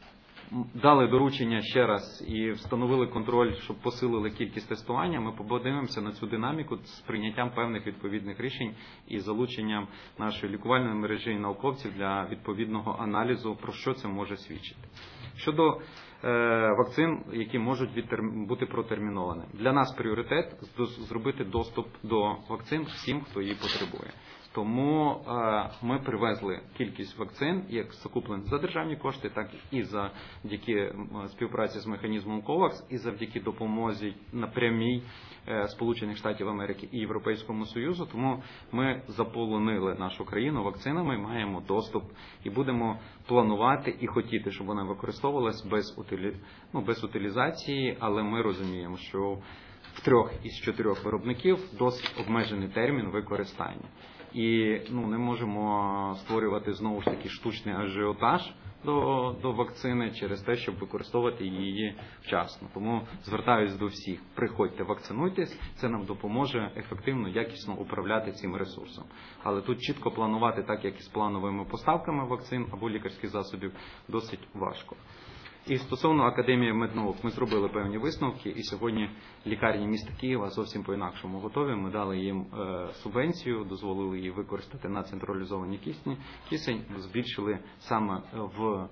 дали доручення ще раз і встановили контроль, щоб посилили кількість тестування, ми подивимося на цю динаміку з прийняттям певних відповідних рішень і залученням нашої лікувальної мережі і науковців для відповідного аналізу, про що це може свідчити. Щодо е, вакцин, які можуть відтерм... бути протерміновані. Для нас пріоритет зробити доступ до вакцин всім, хто її потребує. Тому е, ми привезли кількість вакцин, як закуплені за державні кошти, так і завдяки співпраці з механізмом ковакс, і завдяки допомозі напрямій е, Сполучених Штатів Америки і Європейському Союзу. Тому ми заполонили нашу країну вакцинами, маємо доступ і будемо планувати і хотіти, щоб вона використовувалась без, утилі... ну, без утилізації, але ми розуміємо, що в трьох із чотирьох виробників досить обмежений термін використання. І ну, не можемо створювати знову ж таки штучний ажіотаж до, до вакцини через те, щоб використовувати її вчасно. Тому звертаюсь до всіх, приходьте, вакцинуйтесь, це нам допоможе ефективно, якісно управляти цим ресурсом. Але тут чітко планувати так, як і з плановими поставками вакцин або лікарських засобів, досить важко. І стосовно Академії меднаук, ми зробили певні висновки, і сьогодні лікарні міста Києва зовсім по-інакшому готові. Ми дали їм е, субвенцію, дозволили її використати на централізовані кисні. Кисень збільшили саме в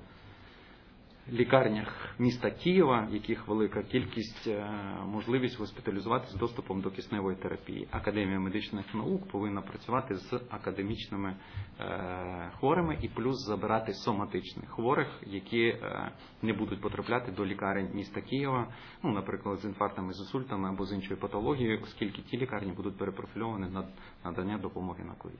лікарнях міста Києва, в яких велика кількість, е, можливість госпіталізувати з доступом до кисневої терапії. Академія медичних наук повинна працювати з академічними е, хворими і плюс забирати соматичних хворих, які е, не будуть потрапляти до лікарень міста Києва, ну, наприклад, з інфарктами, з інсультами або з іншою патологією, оскільки ті лікарні будуть перепрофільовані на надання допомоги на ковід.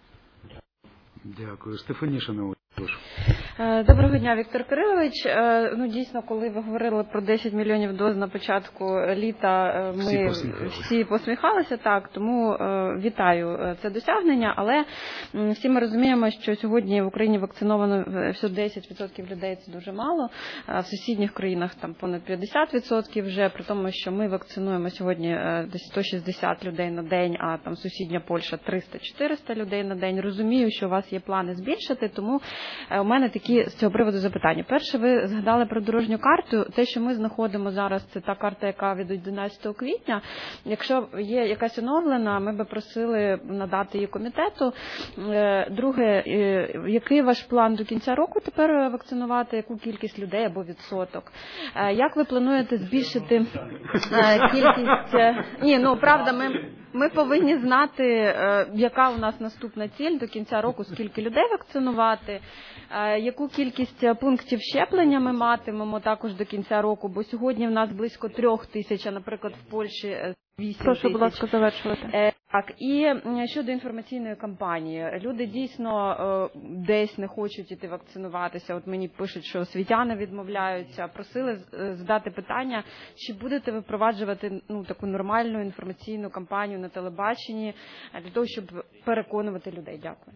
Дякую. Стефанішина, прошу. Доброго дня, Віктор Кирилович. Ну, дійсно, коли ви говорили про десять мільйонів доз на початку літа, ми всі посміхалися, всі посміхалися так, тому вітаю це досягнення, але всі ми розуміємо, що сьогодні в Україні вакциновано всього десять відсотків людей, це дуже мало, в сусідніх країнах там понад п'ятдесят відсотків вже, при тому, що ми вакцинуємо сьогодні десь сто шістдесят людей на день, а там сусідня Польща триста-чотириста людей на день. Розумію, що у вас є плани збільшити, тому у мене такі з цього приводу запитання. Перше, ви згадали про дорожню карту. Те, що ми знаходимо зараз, це та карта, яка від одинадцятого квітня. Якщо є якась оновлена, ми би просили надати її комітету. Друге, який ваш план до кінця року тепер вакцинувати, яку кількість людей або відсоток? Як ви плануєте збільшити кількість... Ні, ну, правда, ми... Ми повинні знати, яка у нас наступна ціль до кінця року, скільки людей вакцинувати, яку кількість пунктів щеплення ми матимемо також до кінця року, бо сьогодні в нас близько трьох тисяч, а, наприклад, в Польщі вісім тисяч. Прошу, будь ласка, завершувати. Так, і щодо інформаційної кампанії. Люди дійсно десь не хочуть іти вакцинуватися. От мені пишуть, що освітяни відмовляються. Просили задати питання, чи будете ви впроваджувати ну, таку нормальну інформаційну кампанію на телебаченні для того, щоб переконувати людей. Дякую.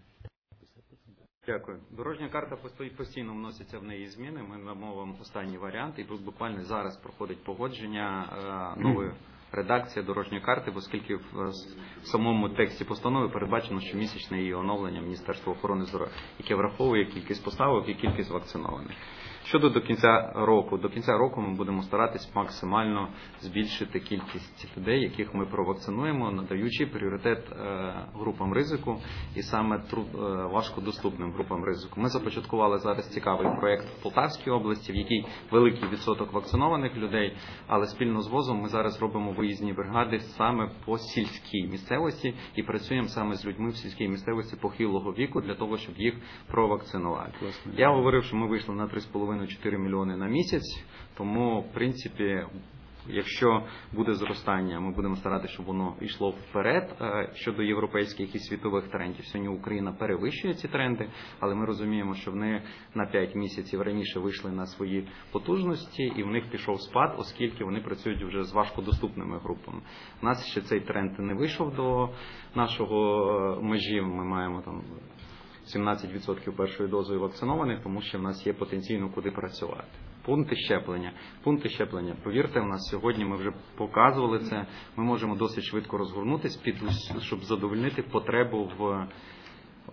Дякую. Дорожня карта постійно вноситься в неї зміни. Ми намовимо останній варіант, і буквально зараз проходить погодження е, нової редакція дорожньої карти, оскільки в самому тексті постанови передбачено щомісячне її оновлення Міністерства охорони здоров'я, яке враховує кількість поставок і кількість вакцинованих. Щодо до кінця року, до кінця року ми будемо старатись максимально збільшити кількість людей, яких ми провакцинуємо, надаючи пріоритет групам ризику і саме важкодоступним групам ризику. Ми започаткували зараз цікавий проєкт в Полтавській області, в якій великий відсоток вакцинованих людей, але спільно з ВОЗом ми зараз робимо виїзні бригади саме по сільській місцевості і працюємо саме з людьми в сільській місцевості похилого віку для того, щоб їх провакцинувати. Власне, я говорив, що ми вийшли на три з половиною чотири мільйони на місяць, тому, в принципі, якщо буде зростання, ми будемо старатися, щоб воно йшло вперед. Щодо європейських і світових трендів, сьогодні Україна перевищує ці тренди, але ми розуміємо, що вони на п'ять місяців раніше вийшли на свої потужності, і в них пішов спад, оскільки вони працюють вже з важкодоступними групами. У нас ще цей тренд не вийшов до нашого межі, ми маємо там сімнадцять відсотків першою дозою вакцинованих, тому що в нас є потенційно куди працювати. Пункти щеплення. Пункти щеплення. Повірте, у нас сьогодні ми вже показували це. Ми можемо досить швидко розгорнутися, під, щоб задовольнити потребу в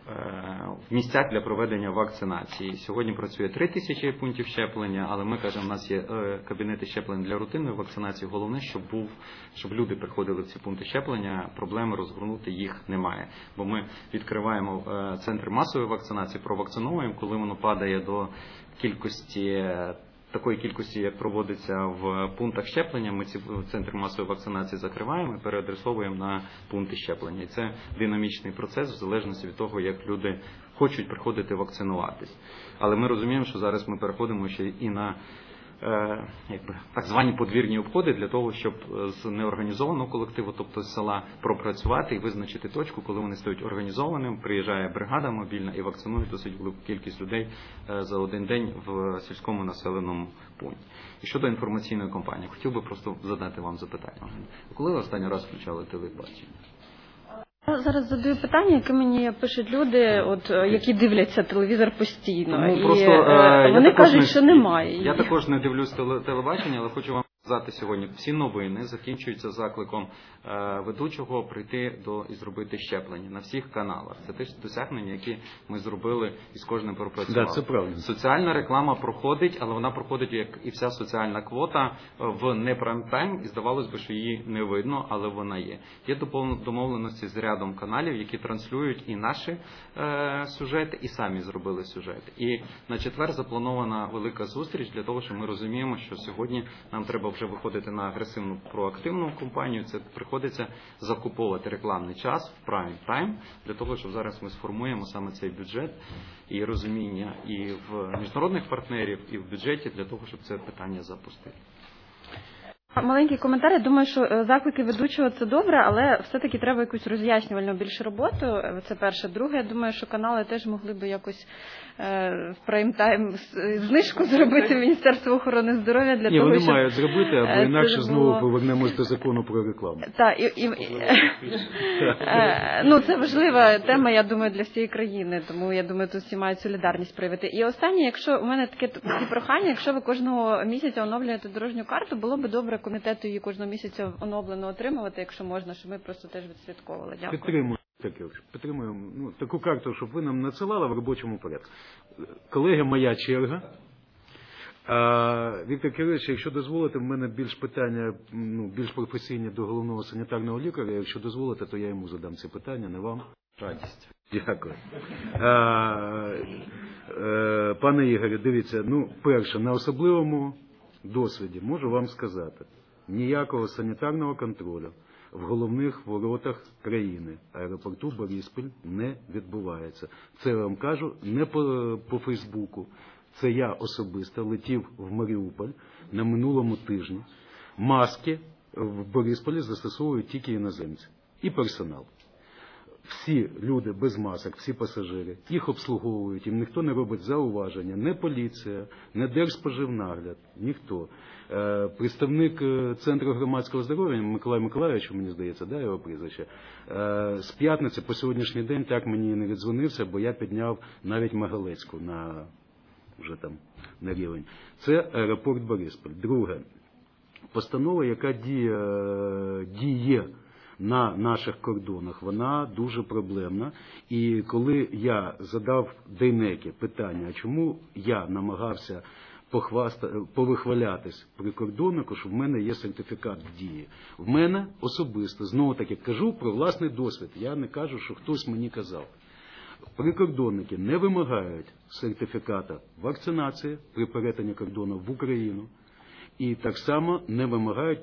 в місцях для проведення вакцинації. Сьогодні працює три тисячі пунктів щеплення, але ми кажемо, у нас є кабінети щеплень для рутинної вакцинації. Головне, щоб був, щоб люди приходили в ці пункти щеплення, проблеми розгорнути їх немає. Бо ми відкриваємо центр масової вакцинації, провакциновуємо, коли воно падає до кількості такої кількості, як проводиться в пунктах щеплення, ми ці центри масової вакцинації закриваємо і переадресовуємо на пункти щеплення. І це динамічний процес в залежності від того, як люди хочуть приходити вакцинуватись. Але ми розуміємо, що зараз ми переходимо ще і на е, якби, так звані подвірні обходи для того, щоб з неорганізованого колективу, тобто з села, пропрацювати і визначити точку, коли вони стають організованим, приїжджає бригада мобільна і вакцинує досить велику кількість людей е, за один день в сільському населеному пункті. І щодо інформаційної кампанії, хотів би просто задати вам запитання. Коли ви останній раз включали телебачення? Я зараз задаю питання, яке мені пишуть люди, от які дивляться телевізор постійно. Ну, і просто, е, вони кажуть, не, що немає. Я також не дивлюсь телебачення, але хочу вам сказати сьогодні. Всі новини закінчуються закликом е, ведучого прийти до і зробити щеплення на всіх каналах. Це теж досягнення, які ми зробили і з кожним пропрацювали. Да, це правильно. Соціальна реклама проходить, але вона проходить, як і вся соціальна квота, в не прайм-тайм, і здавалось би, що її не видно, але вона є. Є домовленості з рядом каналів, які транслюють і наші е, сюжети, і самі зробили сюжети. І на четвер запланована велика зустріч для того, що ми розуміємо, що сьогодні нам треба вже виходити на агресивну проактивну кампанію. Це приходиться закуповувати рекламний час в прайм-тайм, для того, щоб зараз ми сформуємо саме цей бюджет і розуміння і в міжнародних партнерів, і в бюджеті, для того, щоб це питання запустити. Маленький коментар. Я думаю, що заклики ведучого – це добре, але все-таки треба якусь роз'яснювальну більше роботу. Це перше. Друге, я думаю, що канали теж могли би якось е, в прайм-тайм знижку зробити Міністерство охорони здоров'я для Ні, того, вони щоб... мають зробити, або інакше було... знову повернемось до закону про рекламу. Так, і, і, ну, це важлива тема, я думаю, для всієї країни, тому я думаю, тут всі мають солідарність проявити. І останнє, якщо у мене таке такі прохання, якщо ви кожного місяця оновлюєте дорожню карту, було би добре комітету її кожного місяця оновлено отримувати, якщо можна, щоб ми просто теж відслідковували. Дякую. Підтримуємо, підтримуємо ну, таку карту, щоб ви нам надсилали в робочому порядку. Колеги, моя черга. А, Віктор Кирилович, якщо дозволите, в мене більш питання, ну, більш професійні до головного санітарного лікаря. Якщо дозволите, то я йому задам ці питання, не вам. Радість. Дякую. А, а, пане Ігорю, дивіться, ну, перше, на особливому досвіді можу вам сказати, ніякого санітарного контролю в головних воротах країни, аеропорту Бориспіль, не відбувається. Це я вам кажу не по, по Фейсбуку. Це я особисто летів в Маріуполь на минулому тижні. Маски в Борисполі застосовують тільки іноземці і персонал. Всі люди без масок, всі пасажири, їх обслуговують, їм ніхто не робить зауваження, не поліція, не Держспоживнагляд, ніхто. Е, представник Центру громадського здоров'я, Миколай Миколайович, мені здається, да, його прізвище, е, з п'ятниці по сьогоднішній день так мені не віддзвонився, бо я підняв навіть Магалецьку на, вже там, на рівень. Це аеропорт Бориспіль. Друге, постанова, яка діє, діє на наших кордонах, вона дуже проблемна. І коли я задав Дейнекі питання, а чому я намагався похваста... повихвалятись прикордоннику, що в мене є сертифікат в дії. В мене особисто, знову таки, кажу про власний досвід, я не кажу, що хтось мені казав. Прикордонники не вимагають сертифіката вакцинації при перетині кордону в Україну і так само не вимагають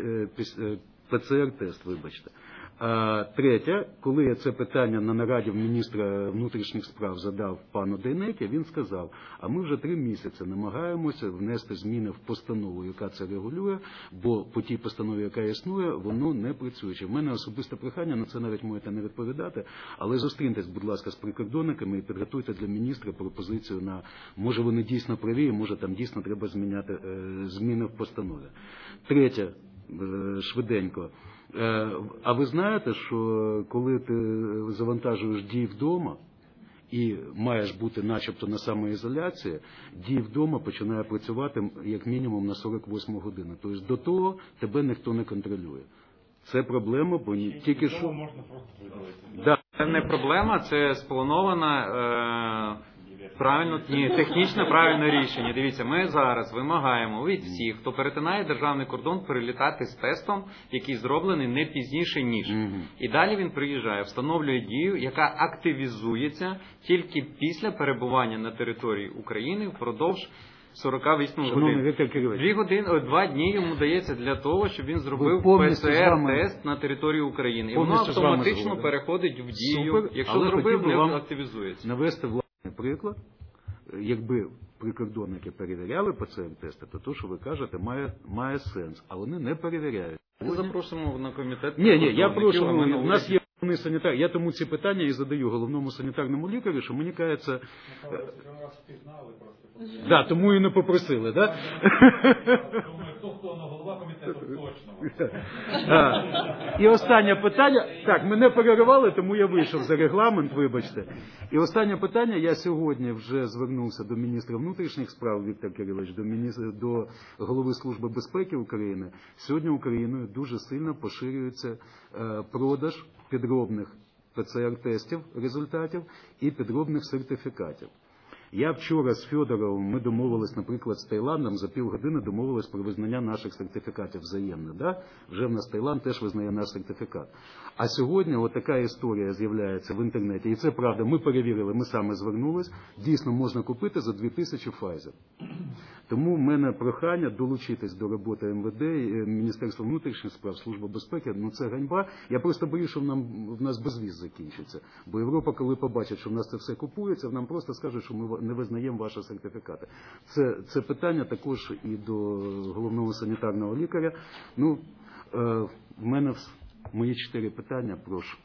ПЦР-тест, вибачте. А третє, коли я це питання на нараді в міністра внутрішніх справ задав пану Дейнекі, він сказав, а ми вже три місяці намагаємося внести зміни в постанову, яка це регулює, бо по тій постанові, яка існує, воно не працює. В мене особисте прохання, на це навіть можете не відповідати, але зустріньтесь, будь ласка, з прикордонниками і підготуйте для міністра пропозицію на, може вони дійсно праві, може там дійсно треба зміняти е, зміни в постанові. Третє, е, швиденько. А ви знаєте, що коли ти завантажуєш дій вдома і маєш бути начебто на самоізоляції, дій вдома починає працювати як мінімум на сорок восьму годину. Тобто до того тебе ніхто не контролює. Це проблема, бо тільки що... можна просто видалити. Да. Це не проблема, це спланована, е, правильно, ні, технічне правильне рішення. Дивіться, ми зараз вимагаємо від всіх, хто перетинає державний кордон, перелітати з тестом, який зроблений не пізніше, ніж. Mm-hmm. І далі він приїжджає, встановлює дію, яка активізується тільки після перебування на території України впродовж сорок вісім годин. Дві години, два дні йому дається для того, щоб він зробив ПЦР-тест на території України. І воно автоматично переходить в дію. Супер. Якщо але зробив, не активізується. Навести власний приклад. Якби прикордонники перевіряли ПЦР-тести, то те, що ви кажете, має, має сенс. А вони не перевіряють. Ми запросимо на комітет. Ні, ні, я прошу, у нас є головний санітар. Я тому ці питання і задаю головному санітарному лікарю, що мені кажеться... Да, тому і не попросили, да? Думаю, хто хто, но голова комітету точно. І останнє питання. Так, мене переривали, тому я вийшов за регламент, вибачте. І останнє питання. Я сьогодні вже звернувся до міністра внутрішніх справ Віктор Кирилович, до міністра, до голови Служби безпеки України. Сьогодні Україною дуже сильно поширюється е, продаж підробних ПЦР-тестів, результатів і підробних сертифікатів. Я вчора з Федоровим, ми домовились, наприклад, з Таїландом, за півгодини домовились про визнання наших сертифікатів взаємно. Да? Вже в нас Таїланд теж визнає наш сертифікат. А сьогодні от така історія з'являється в інтернеті. І це правда, ми перевірили, ми саме звернулись. Дійсно, можна купити за дві тисячі Pfizer. Тому в мене прохання долучитись до роботи ем ве де, Міністерства внутрішніх справ, Служби безпеки. Ну це ганьба. Я просто боюсь, що в, нам, в нас безвіз закінчиться. Бо Європа, коли побачить, що в нас це все купується, нам просто скажуть, що ми не визнаємо ваші сертифікати. Це, це питання також і до головного санітарного лікаря. Ну, е, в мене мої чотири питання, прошу.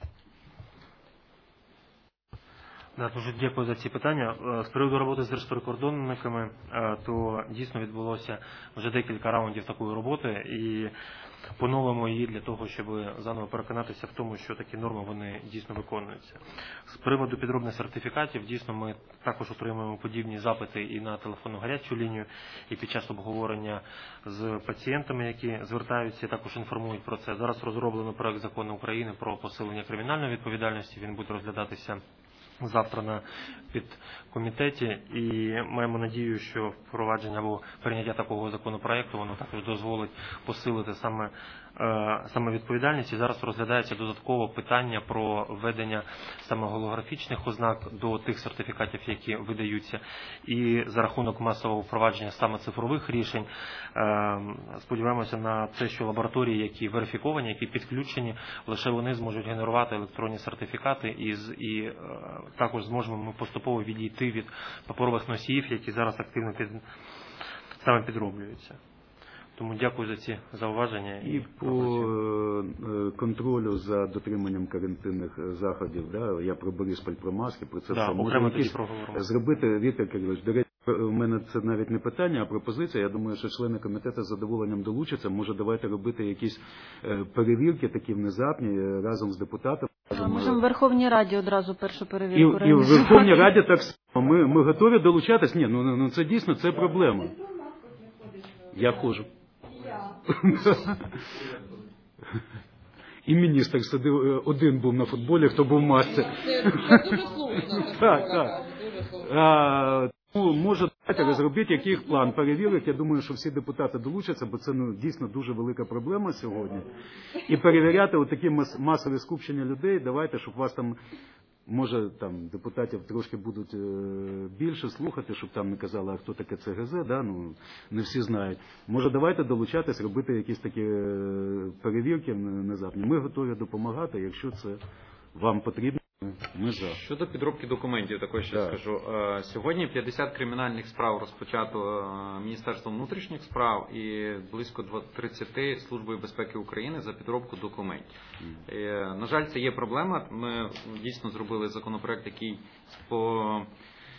Да, дуже дякую за ці питання. З приводу роботи з держприкордонниками, то дійсно відбулося вже декілька раундів такої роботи і поновимо її для того, щоб заново переконатися в тому, що такі норми вони дійсно виконуються. З приводу підробних сертифікатів, дійсно ми також отримуємо подібні запити і на телефонну гарячу лінію, і під час обговорення з пацієнтами, які звертаються, також інформують про це. Зараз розроблено проект закону України про посилення кримінальної відповідальності, він буде розглядатися завтра на підкомітеті, і маємо надію, що впровадження або прийняття такого законопроекту, воно також дозволить посилити саме, саме відповідальність. І зараз розглядається додатково питання про введення саме голографічних ознак до тих сертифікатів, які видаються. І за рахунок масового впровадження саме цифрових рішень сподіваємося на те, що лабораторії, які верифіковані, які підключені, лише вони зможуть генерувати електронні сертифікати і, і також зможемо ми поступово відійти від паперових носіїв, які зараз активно під, саме підроблюються. Тому дякую за ці зауваження. І, і по контролю за дотриманням карантинних заходів, да, я про Бориспіль, про маски, про це да, все можна якісь зробити. Віктор Кирилович, до речі, у мене це навіть не питання, а пропозиція. Я думаю, що члени комітету з задоволенням долучаться. Може, давайте робити якісь перевірки такі внезапні разом з депутатами. Можемо в Верховній Раді одразу першу перевірку. І, і в Верховній Раді так само. Ми, ми готові долучатись? Ні, ну, ну це дійсно, це проблема. Я ходжу. І міністр сидив, один був на футболі, хто був в масці. Це дуже слушно. Так, так. А, ну, може, давайте розробити який план перевірок. Я думаю, що всі депутати долучаться, бо це ну, дійсно дуже велика проблема сьогодні. І перевіряти отакі мас- масові скупчення людей, давайте, щоб вас там, може, там депутатів трошки будуть більше слухати, щоб там не казали, а хто таке це ге зет, да? Ну, не всі знають. Може, давайте долучатись, робити якісь такі перевірки внезапні. Ми готові допомагати, якщо це вам потрібно. Ми за. Щодо підробки документів, також ще так. скажу. Сьогодні п'ятдесят кримінальних справ розпочато Міністерством внутрішніх справ і близько тридцять Службою безпеки України за підробку документів. Mm. На жаль, це є проблема. Ми дійсно зробили законопроект, який по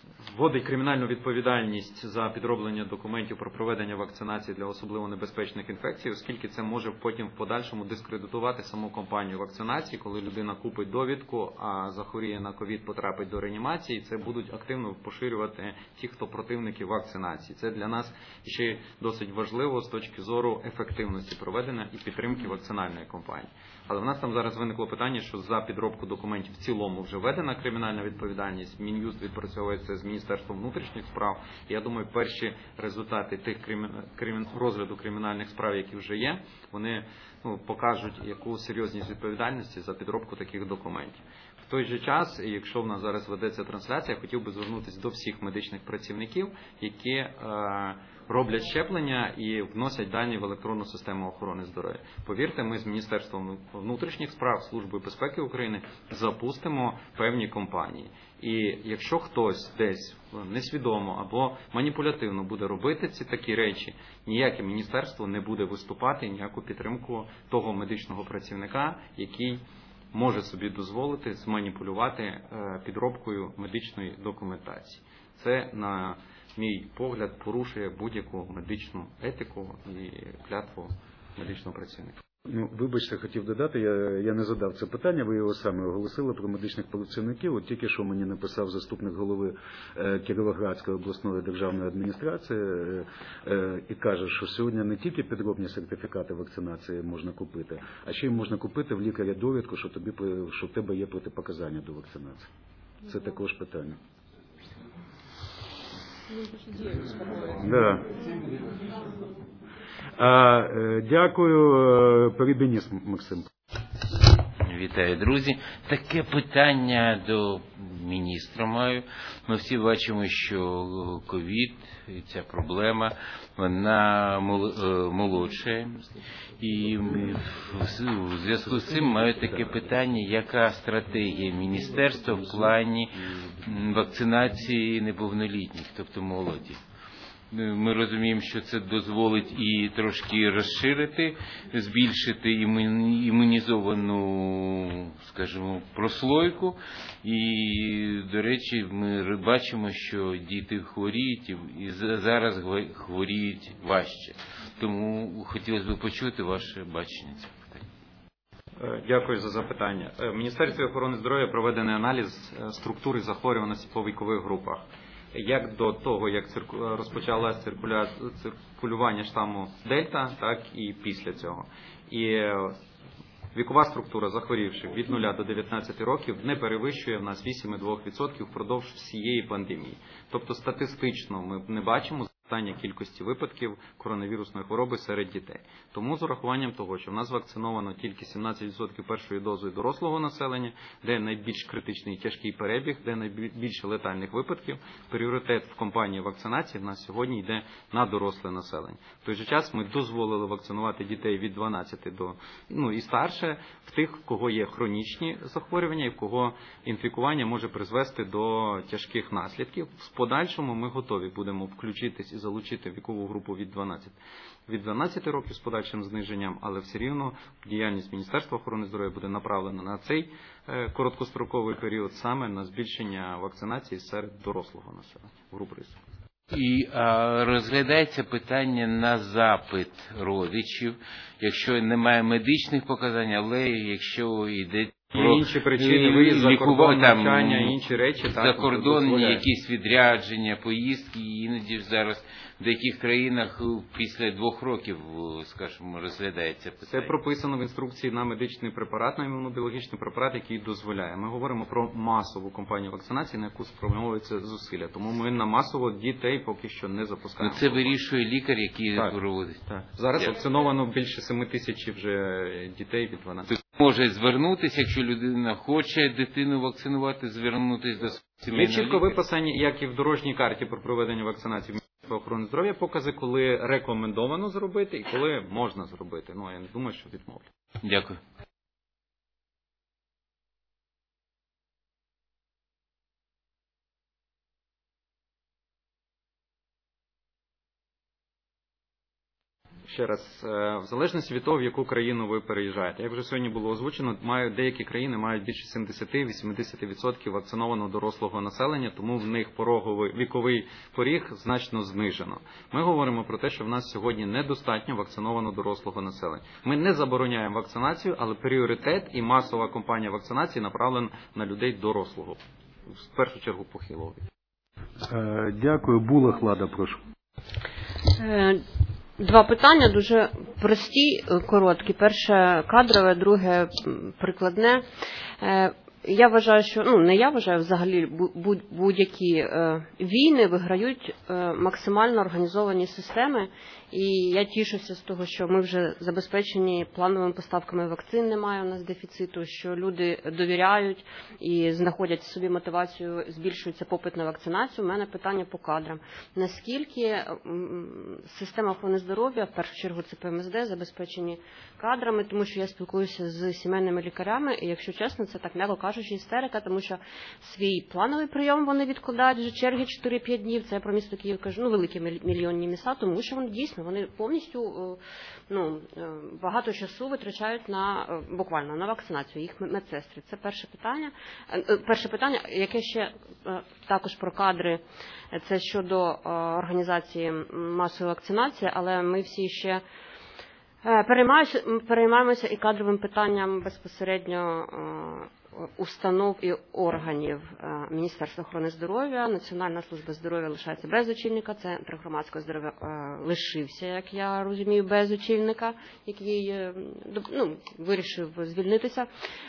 вводить кримінальну відповідальність за підроблення документів про проведення вакцинації для особливо небезпечних інфекцій, оскільки це може потім в подальшому дискредитувати саму компанію вакцинації, коли людина купить довідку, а захворіє на ковід, потрапить до реанімації, це будуть активно поширювати ті, хто противники вакцинації. Це для нас ще досить важливо з точки зору ефективності проведення і підтримки вакцинальної кампанії. Але в нас там зараз виникло питання, що за підробку документів в цілому вже введена кримінальна відповідальність. Мін'юст відпрацьовує це з Міністерством внутрішніх справ. І я думаю, перші результати тих кримі... Кримі... розгляду кримінальних справ, які вже є, вони ну, покажуть яку серйозність відповідальності за підробку таких документів. В той же час, якщо в нас зараз ведеться трансляція, я хотів би звернутися до всіх медичних працівників, які е, роблять щеплення і вносять дані в електронну систему охорони здоров'я. Повірте, ми з Міністерством внутрішніх справ, Службою безпеки України запустимо певні компанії. І якщо хтось десь несвідомо або маніпулятивно буде робити ці такі речі, ніяке міністерство не буде виступати ніяку підтримку того медичного працівника, який може собі дозволити зманіпулювати підробкою медичної документації. Це, на мій погляд, порушує будь-яку медичну етику і клятву медичного працівника. Ну, вибачте, хотів додати, я, я не задав це питання, ви його саме оголосили про медичних працівників. От тільки що мені написав заступник голови е, Кіровоградської обласної державної адміністрації е, е, і каже, що сьогодні не тільки підробні сертифікати вакцинації можна купити, а ще й можна купити в лікаря довідку, що, тобі, що в тебе є протипоказання до вакцинації. Це також питання. Да. А, дякую, Перебініс Максим. Вітаю, друзі. Таке питання до міністра маю. Ми всі бачимо, що ковід, ця проблема, вона молодшає. І в зв'язку з цим маю таке питання, яка стратегія міністерства в плані вакцинації неповнолітніх, тобто молоді. Ми розуміємо, що це дозволить і трошки розширити, збільшити імунізовану, скажімо, прослойку. І, до речі, ми бачимо, що діти хворіють і зараз хворіють важче. Тому хотілося б почути ваше бачення цього питання. Дякую за запитання. В Міністерстві охорони здоров'я проведений аналіз структури захворюваності по вікових групах. Як до того, як розпочалося циркулювання штаму Дельта, так і після цього. І вікова структура захворівших від нуля до дев'ятнадцяти років не перевищує в нас вісім цілих дві десятих відсотка впродовж всієї пандемії. Тобто статистично ми не бачимо зростання кількості випадків коронавірусної хвороби серед дітей. Тому з урахуванням того, що в нас вакциновано тільки сімнадцять відсотків першою дозою дорослого населення, де найбільш критичний і тяжкий перебіг, де найбільше летальних випадків, пріоритет в кампанії вакцинації в нас сьогодні йде на доросле населення. В той же час ми дозволили вакцинувати дітей від дванадцяти до, ну, і старше, в тих, в кого є хронічні захворювання і в кого інфікування може призвести до тяжких наслідків. В подальшому ми готові будемо включитись і залучити вікову групу від дванадцяти від дванадцяти років з подальшим зниженням, але все рівно діяльність Міністерства охорони здоров'я буде направлена на цей е, короткостроковий період саме на збільшення вакцинації серед дорослого населення, груп ризику. І а, розглядається питання на запит родичів, якщо немає медичних показань, але якщо йде про інші причини, виїзд за кордон, навчання, інші речі. Закордонні якісь відрядження, поїздки, іноді ж зараз в деяких країнах після двох років, скажімо, розглядається питання. Це прописано в інструкції на медичний препарат, на імунобіологічний препарат, який дозволяє. Ми говоримо про масову кампанію вакцинації, на яку спрямовуються зусилля. Тому ми на масово дітей поки що не запускаємо. Ну, це вирішує лікар, який проводить. Так. Зараз Дякую. Вакциновано більше семи тисяч вже дітей від дванадцяти. Може звернутися, якщо людина хоче дитину вакцинувати, звернутися до сімейного лікаря. Ми чітко лікаря. Виписані, як і в дорожній карті про проведення вакцинації Міністерства охорони здоров'я, покази, коли рекомендовано зробити і коли можна зробити. Ну, я не думаю, що відмовлю. Дякую. ще раз, в залежності від того, в яку країну ви переїжджаєте. Як вже сьогодні було озвучено, мають, деякі країни мають більше сімдесят-вісімдесят відсотків вакцинованого дорослого населення, тому в них пороговий віковий поріг значно знижено. Ми говоримо про те, що в нас сьогодні недостатньо вакцинованого дорослого населення. Ми не забороняємо вакцинацію, але пріоритет і масова кампанія вакцинації направлена на людей дорослого, в першу чергу похилого. Дякую. Булах Лада, прошу. Два питання дуже прості, короткі. Перше кадрове, друге прикладне. Я вважаю, що, ну, не я вважаю, взагалі будь-які е, війни виграють е, максимально організовані системи, і я тішуся з того, що ми вже забезпечені плановими поставками вакцин, немає у нас дефіциту, що люди довіряють і знаходять в собі мотивацію, збільшується попит на вакцинацію. У мене питання по кадрам. Наскільки м, система охорони здоров'я, в першу чергу це Пе Ем Ес Де, забезпечені кадрами, тому що я спілкуюся з сімейними лікарями, і якщо чесно, це так м'яко кажучи, істерика, тому що свій плановий прийом вони відкладають вже черги чотири-п'ять днів. Це я про місто Київ кажу, ну, великі мільйонні міста, тому що вони дійсно, вони повністю, ну, багато часу витрачають на, буквально, на вакцинацію, їх медсестри. Це перше питання. Перше питання, яке ще також про кадри, це щодо організації масової вакцинації, але ми всі ще переймаємося і кадровим питанням безпосередньо установ і органів Міністерства охорони здоров'я. Національна служба здоров'я лишається без очільника, Центр громадського здоров'я лишився, як я розумію, без очільника, який, ну, вирішив звільнитися.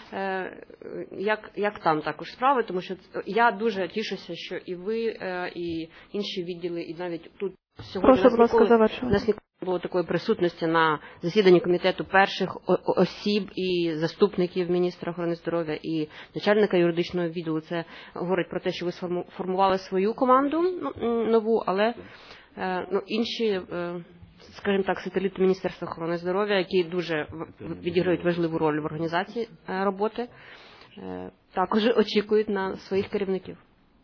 Як, як там також справи, тому що я дуже тішуся, що і ви, і інші відділи, і навіть тут сьогодні Прошу, будь ласка, завершувати. Було такої присутності на засіданні комітету перших осіб і заступників міністра охорони здоров'я і начальника юридичного відділу. Це говорить про те, що ви сформували свою команду нову, але, ну, інші, скажімо так, сателіти Міністерства охорони здоров'я, які дуже відіграють важливу роль в організації роботи, також очікують на своїх керівників.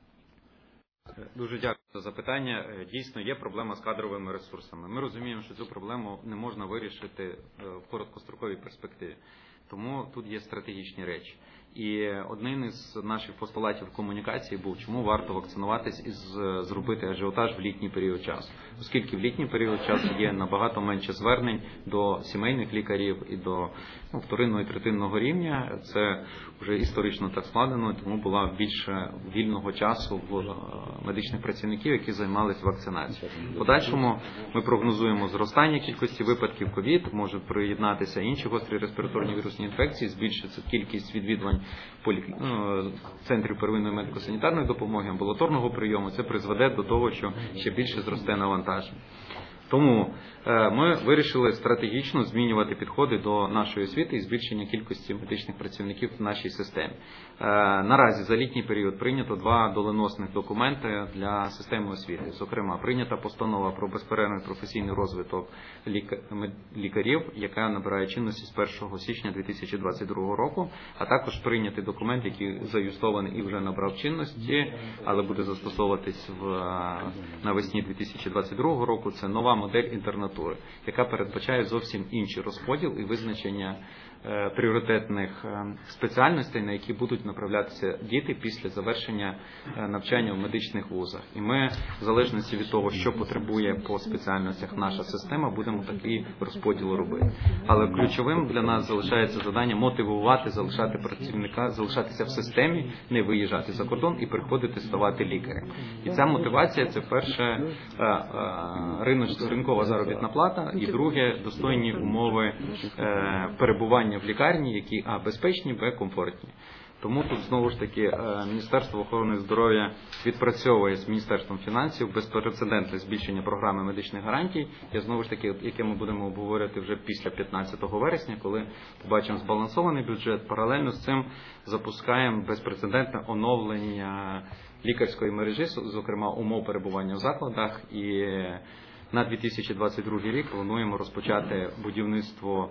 Дуже дякую за запитання. Дійсно, є проблема з кадровими ресурсами. Ми розуміємо, що цю проблему не можна вирішити в короткостроковій перспективі. Тому тут є стратегічні речі. І одним із наших постулатів комунікації був, чому варто вакцинуватись і зробити ажіотаж в літній період часу. Оскільки в літній період часу є набагато менше звернень до сімейних лікарів і до, ну, вторинного і третинного рівня. Це вже історично так складено, тому було більше вільного часу в медичних працівників, які займалися вакцинацією. В подальшому ми прогнозуємо зростання кількості випадків ковід, можуть приєднатися інші гострі респіраторні вірусні інфекції, збільшиться кількість відвідувань центрів первинної медико-санітарної допомоги, амбулаторного прийому. Це призведе до того, що ще більше зросте навантаження. Тому ми вирішили стратегічно змінювати підходи до нашої освіти і збільшення кількості медичних працівників в нашій системі. Наразі за літній період прийнято два доленосних документи для системи освіти. Зокрема, прийнята постанова про безперервний професійний розвиток лікарів, яка набирає чинності з першого січня дві тисячі двадцять другого року, а також прийнятий документ, який заюстований і вже набрав чинності, але буде застосовуватись в навесні дві тисячі двадцять другого року. Це нова модель інтернатури, яка передбачає зовсім інший розподіл і визначення е, пріоритетних е, спеціальностей, на які будуть направлятися діти після завершення е, навчання в медичних вузах. І ми, в залежності від того, що потребує по спеціальностях наша система, будемо такий розподіл робити. Але ключовим для нас залишається завдання мотивувати, залишати працівника, залишатися в системі, не виїжджати за кордон і приходити ставати лікарем. І ця мотивація – це перше е, е, ринок ринкова заробітна плата, і друге, достойні умови е, перебування в лікарні, які а, безпечні, б, комфортні. Тому тут, знову ж таки, Міністерство охорони здоров'я відпрацьовує з Міністерством фінансів безпрецедентне збільшення програми медичних гарантій, і, знову ж таки, яке ми будемо обговорювати вже після п'ятнадцятого вересня, коли побачимо збалансований бюджет. Паралельно з цим запускаємо безпрецедентне оновлення лікарської мережі, зокрема умов перебування в закладах, і на дві тисячі двадцять другий рік плануємо розпочати будівництво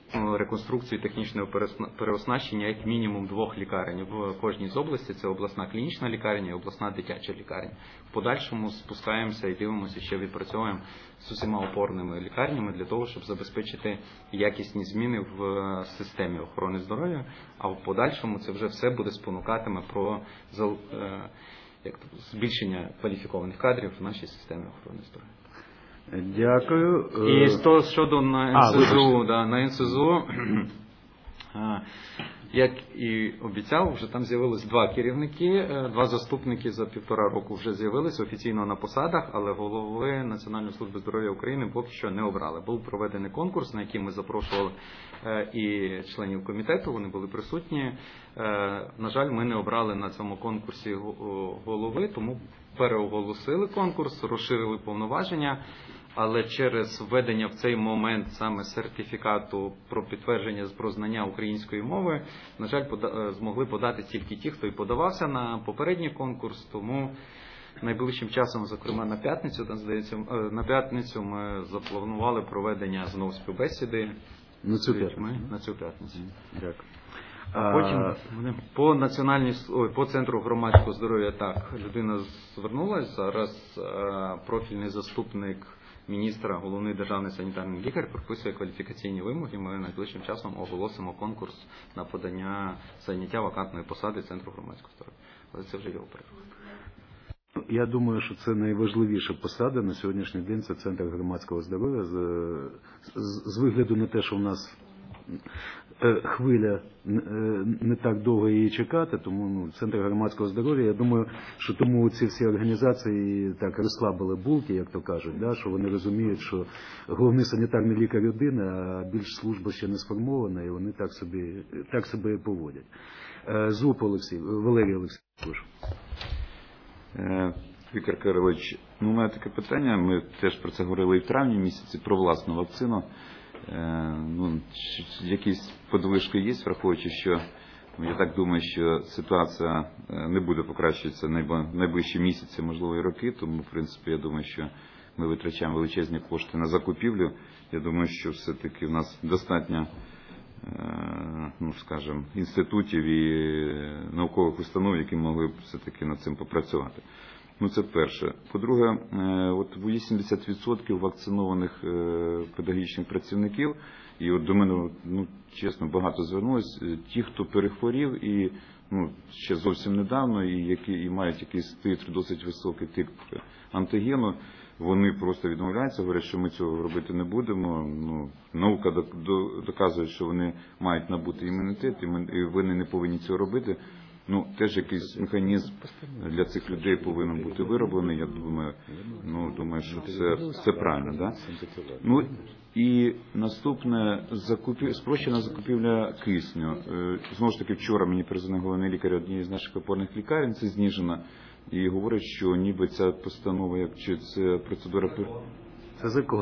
реконструкцію технічного переоснащення як мінімум двох лікарень в кожній з області. Це обласна клінічна лікарня і обласна дитяча лікарня. В подальшому спускаємося і дивимося, ще відпрацьовуємо з усіма опорними лікарнями для того, щоб забезпечити якісні зміни в системі охорони здоров'я, а в подальшому це вже все буде спонукатиме про як збільшення кваліфікованих кадрів в нашій системі охорони здоров'я. Дякую. І то, щодо на ен ес зет у, да, на ен ес зет у, як і обіцяв, вже там з'явилось два керівники, два заступники за півтора року вже з'явилися офіційно на посадах, але голови Національної служби здоров'я України поки що не обрали. Був проведений конкурс, на який ми запрошували і членів комітету, вони були присутні. На жаль, ми не обрали на цьому конкурсі голови, тому переоголосили конкурс, розширили повноваження. Але через введення в цей момент саме сертифікату про підтвердження про знання української мови, на жаль, пода- змогли подати тільки ті, хто і подавався на попередній конкурс. Тому найближчим часом, зокрема на п'ятницю, там, здається, на п'ятницю ми запланували проведення знову співбесіди на цю п'ятницю. на цю п'ятницю. Дякую. А потім по національній ой, по центру громадського здоров'я так людина звернулася. Зараз профільний заступник міністра, головний державний санітарний лікар прописує кваліфікаційні вимоги. Ми найближчим часом оголосимо конкурс на подання зайняття вакантної посади центру громадського здоров'я. Але це вже його перегляд. Я думаю, що це найважливіша посада на сьогоднішній день. Це центр громадського здоров'я. З, з, з вигляду на те, що в нас хвиля, не так довго її чекати, тому ну, центр громадського здоров'я, я думаю, що тому ці всі організації так розслабили булки, як то кажуть, да, що вони розуміють, що головний санітарний лікар один, а більш служба ще не сформована, і вони так собі так себе і поводять. Зуб Олексій, Валерій Олексій, прошу. Віктор Кирилович, ну, у мене таке питання, ми теж про це говорили і в травні місяці, про власну вакцину. Ну, якісь подвижки є, враховуючи, що я так думаю, що ситуація не буде покращуватися найближчі місяці, можливо, і роки, тому, в принципі, я думаю, що ми витрачаємо величезні кошти на закупівлю. Я думаю, що все-таки в нас достатньо, ну, скажімо, інститутів і наукових установ, які могли б все-таки над цим попрацювати. Ну, це перше. По-друге, от вісімдесят відсотків вакцинованих педагогічних працівників, і от до мене, ну, чесно, багато звернулось, ті, хто перехворів і, ну, ще зовсім недавно, і які і мають якийсь титр, досить високий тип антигену, вони просто відмовляються, говорять, що ми цього робити не будемо. Ну, наука доказує, що вони мають набути імунітет, і, ми, і вони не повинні цього робити. Ну, теж якийсь механізм для цих людей повинен бути вироблений. Я думаю, ну, думаю, що це, це правильно, да? Ну, і наступне, закупі... спрощена закупівля кисню. Знову ж таки, вчора мені перезвонив головний лікар однієї з наших опорних лікарень, це Зніжина, і говорить, що ніби ця постанова, як чи це процедура... Це закон.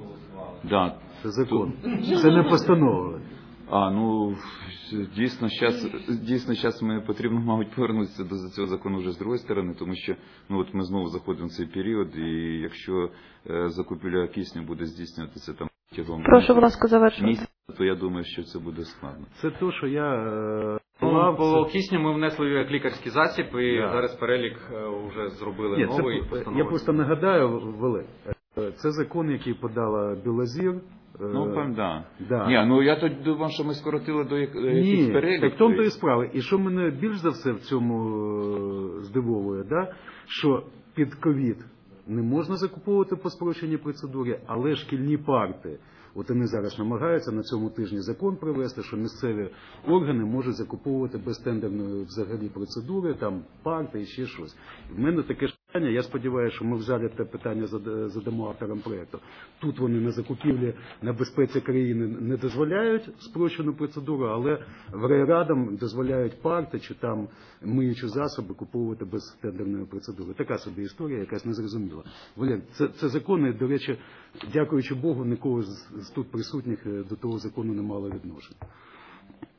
Да. Це закон. Це не постанова. А, ну, дійсно, зараз, дійсно, зараз ми потрібно, мабуть, повернутися до цього закону вже з другої сторони, тому що, ну, от ми знову заходимо в цей період, і якщо е, закупівля кисню буде здійснюватися там тягом Прошу, будь ласка, завершити. місяця, то я думаю, що це буде складно. Це те, що я... Е, ну, по кисню ми внесли як лікарський засіб, і yeah. зараз перелік вже зробили Ні, новий. Це, я просто нагадаю, Валерій, це закон, який подала Білозір. Ну, певно, да. да. Ні, ну я тут думав, що ми скоротили до якихось перелік. Так в тому то і справа. І що мене більш за все в цьому здивовує, да? Що під ковід не можна закуповувати по спрощеній процедурі, але шкільні парти, от вони зараз намагаються на цьому тижні закон привести, що місцеві органи можуть закуповувати без тендерної взагалі процедури, там парти і ще щось. В мене таке ж питання, я сподіваюся, що ми в залі те питання задамо авторам проєкту. Тут вони на закупівлі на безпеці країни не дозволяють спрощену процедуру, але в райрадам дозволяють парти чи там миючі засоби куповувати без тендерної процедури. Така собі історія, якась незрозуміла. Валерій, це, це закони, до речі, дякуючи Богу, нікого з, з тут присутніх до того закону не мало відношення.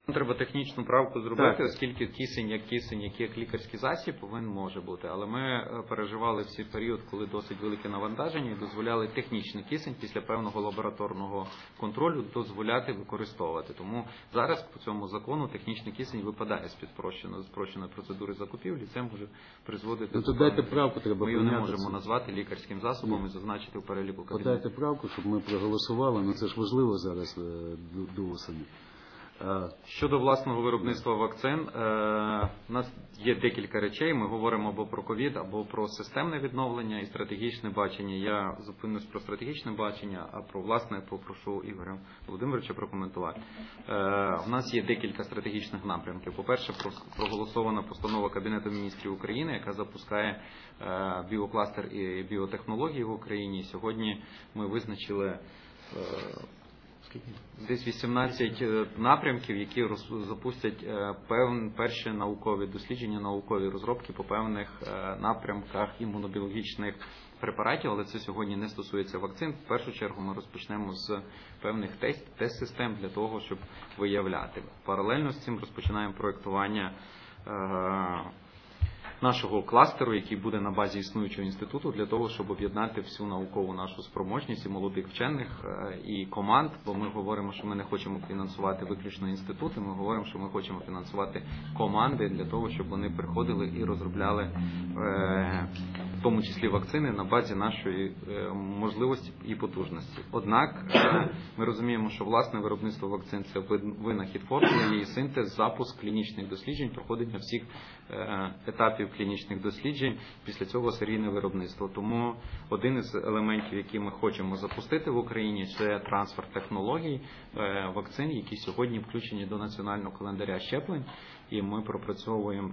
Треба технічну правку зробити, Так. оскільки кисень як кисень, як як лікарський засіб, повинен може бути. Але ми переживали всі період, коли досить велике навантаження, і дозволяли технічний кисень після певного лабораторного контролю дозволяти використовувати. Тому зараз по цьому закону технічний кисень випадає з-під спрощеної, спрощеної процедури закупівлі. Це може призводити Ну, то до дайте певних- правку, треба Ми його не прийняти можемо це. назвати лікарським засобом і зазначити в переліку кабінету. Подайте правку, щоб ми проголосували, ну це ж важливо зараз е, до, до осені. Е, Щодо власного виробництва вакцин, е, у нас є декілька речей. Ми говоримо або про ковід, або про системне відновлення і стратегічне бачення. Я зупинюсь про стратегічне бачення, а про власне попрошу Ігоря Володимировича прокоментувати. Е, у нас є декілька стратегічних напрямків. По-перше, проголосована постанова Кабінету міністрів України, яка запускає е, біокластер і біотехнології в Україні. Сьогодні ми визначили е, десь вісімнадцять напрямків, які роз, запустять певні перші наукові дослідження, наукові розробки по певних напрямках імунобіологічних препаратів, але це сьогодні не стосується вакцин. В першу чергу ми розпочнемо з певних тест, тест-систем для того, щоб виявляти. Паралельно з цим розпочинаємо проєктування нашого кластеру, який буде на базі існуючого інституту, для того, щоб об'єднати всю наукову нашу спроможність і молодих вчених, і команд, бо ми говоримо, що ми не хочемо фінансувати виключно інститути, ми говоримо, що ми хочемо фінансувати команди для того, щоб вони приходили і розробляли, в тому числі вакцини, на базі нашої можливості і потужності. Однак, ми розуміємо, що власне виробництво вакцин – це винахід формули, її синтез, запуск клінічних досліджень, проходить на всіх етапів клінічних досліджень, після цього серійне виробництво. Тому один із елементів, які ми хочемо запустити в Україні, це трансфер технологій вакцин, які сьогодні включені до національного календаря щеплень, і ми пропрацьовуємо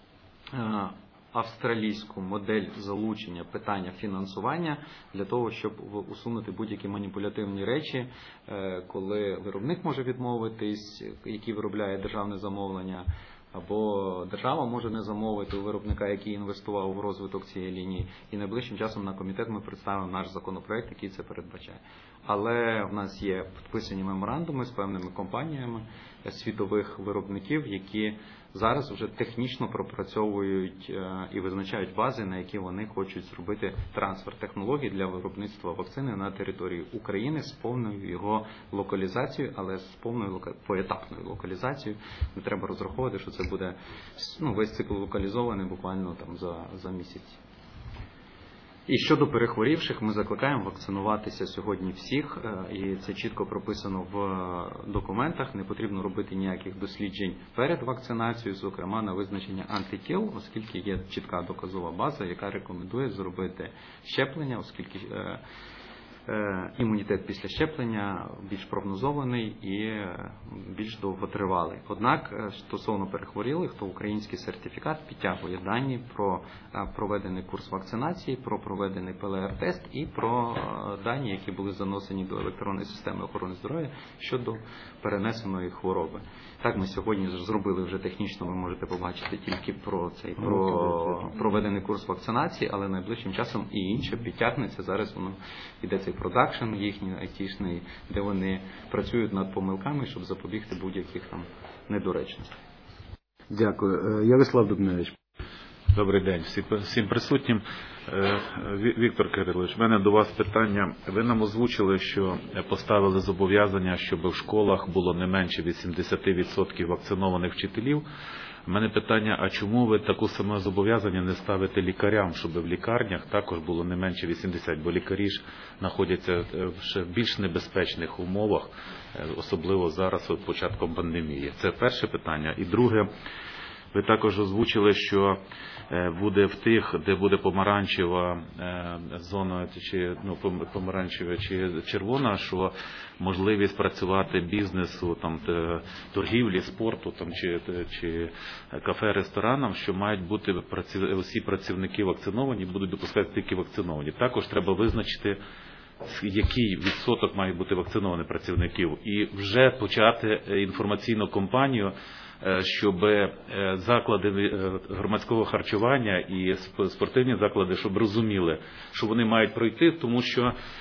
австралійську модель залучення питання фінансування для того, щоб усунути будь-які маніпулятивні речі, коли виробник може відмовитись, який виробляє державне замовлення, або держава може не замовити у виробника, який інвестував в розвиток цієї лінії. І найближчим часом на комітет ми представимо наш законопроект, який це передбачає. Але в нас є підписані меморандуми з певними компаніями світових виробників, які зараз вже технічно пропрацьовують і визначають бази, на які вони хочуть зробити трансфер технологій для виробництва вакцини на території України з повною його локалізацією, але з повною поетапною локалізацією. Не треба розраховувати, що це буде ну, весь цикл локалізований буквально там за, за місяць. І щодо перехворівших, ми закликаємо вакцинуватися сьогодні всіх, і це чітко прописано в документах, не потрібно робити ніяких досліджень перед вакцинацією, зокрема на визначення антитіл, оскільки є чітка доказова база, яка рекомендує зробити щеплення, оскільки імунітет після щеплення більш прогнозований і більш довготривалий. Однак, стосовно перехворілих, то український сертифікат підтягує дані про проведений курс вакцинації, про проведений пе ел ар-тест і про дані, які були заносені до електронної системи охорони здоров'я щодо перенесеної хвороби. Так, ми сьогодні зробили вже технічно, ви можете побачити тільки про цей про проведений курс вакцинації, але найближчим часом і інше підтягнеться. Зараз воно йде цей продакшн їхній айтішний, де вони працюють над помилками, щоб запобігти будь-яких там недоречностей. Дякую. Ярослав Дубневич. Добрий день всім присутнім. Віктор Кирилович, в мене до вас питання. Ви нам озвучили, що поставили зобов'язання, щоб в школах було не менше вісімдесят відсотків вакцинованих вчителів. У мене питання, а чому ви таку саме зобов'язання не ставите лікарям, щоб в лікарнях також було не менше вісімдесят, бо лікарі ж знаходяться в більш небезпечних умовах, особливо зараз от початком пандемії. Це перше питання. І друге, ви також озвучили, що буде в тих, де буде помаранчева зона, чи ну, помаранчева чи червона, що можливість працювати бізнесу, там, торгівлі, спорту, там, чи, чи кафе, ресторанам, що мають бути праців... всі працівники вакциновані, будуть допускати тільки вакциновані. Також треба визначити, який відсоток має бути вакцинованих працівників, і вже почати інформаційну кампанію, щоб заклади громадського харчування і спортивні заклади, щоб розуміли, що вони мають пройти, тому що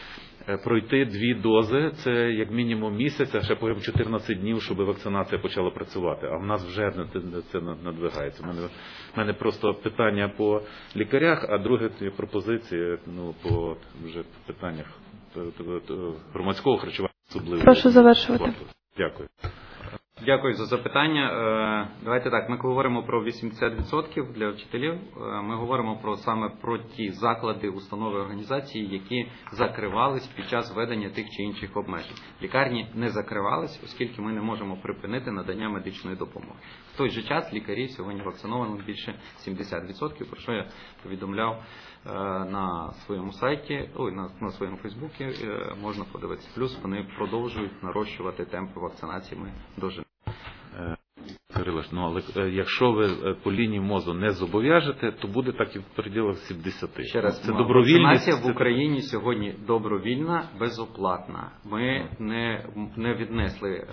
пройти дві дози, це як мінімум місяць, а ще потім чотирнадцять днів, щоб вакцинація почала працювати. А в нас вже це надвигається. У мене, в мене просто питання по лікарях, а друге пропозиції ну, по вже питаннях громадського харчування особливо. Прошу завершувати. Дякую. Дякую за запитання. Давайте так, ми говоримо про вісімдесят відсотків для вчителів. Ми говоримо про саме про ті заклади, установи, організації, які закривались під час введення тих чи інших обмежень. Лікарні не закривались, оскільки ми не можемо припинити надання медичної допомоги. В той же час лікарі сьогодні вакциновано більше сімдесят відсотків, про що я повідомляв на своєму сайті, ой, на, на своєму Фейсбуці, можна подивитися. Плюс вони продовжують нарощувати темпи вакцинації, ми дожили. Кирило, ну, але якщо ви по лінії МОЗу не зобов'яжете, то буде так і в пределах сімдесят. Ще раз, це добровільність. Вакцинація в Україні сьогодні добровільна, безоплатна. Ми не, не віднесли е,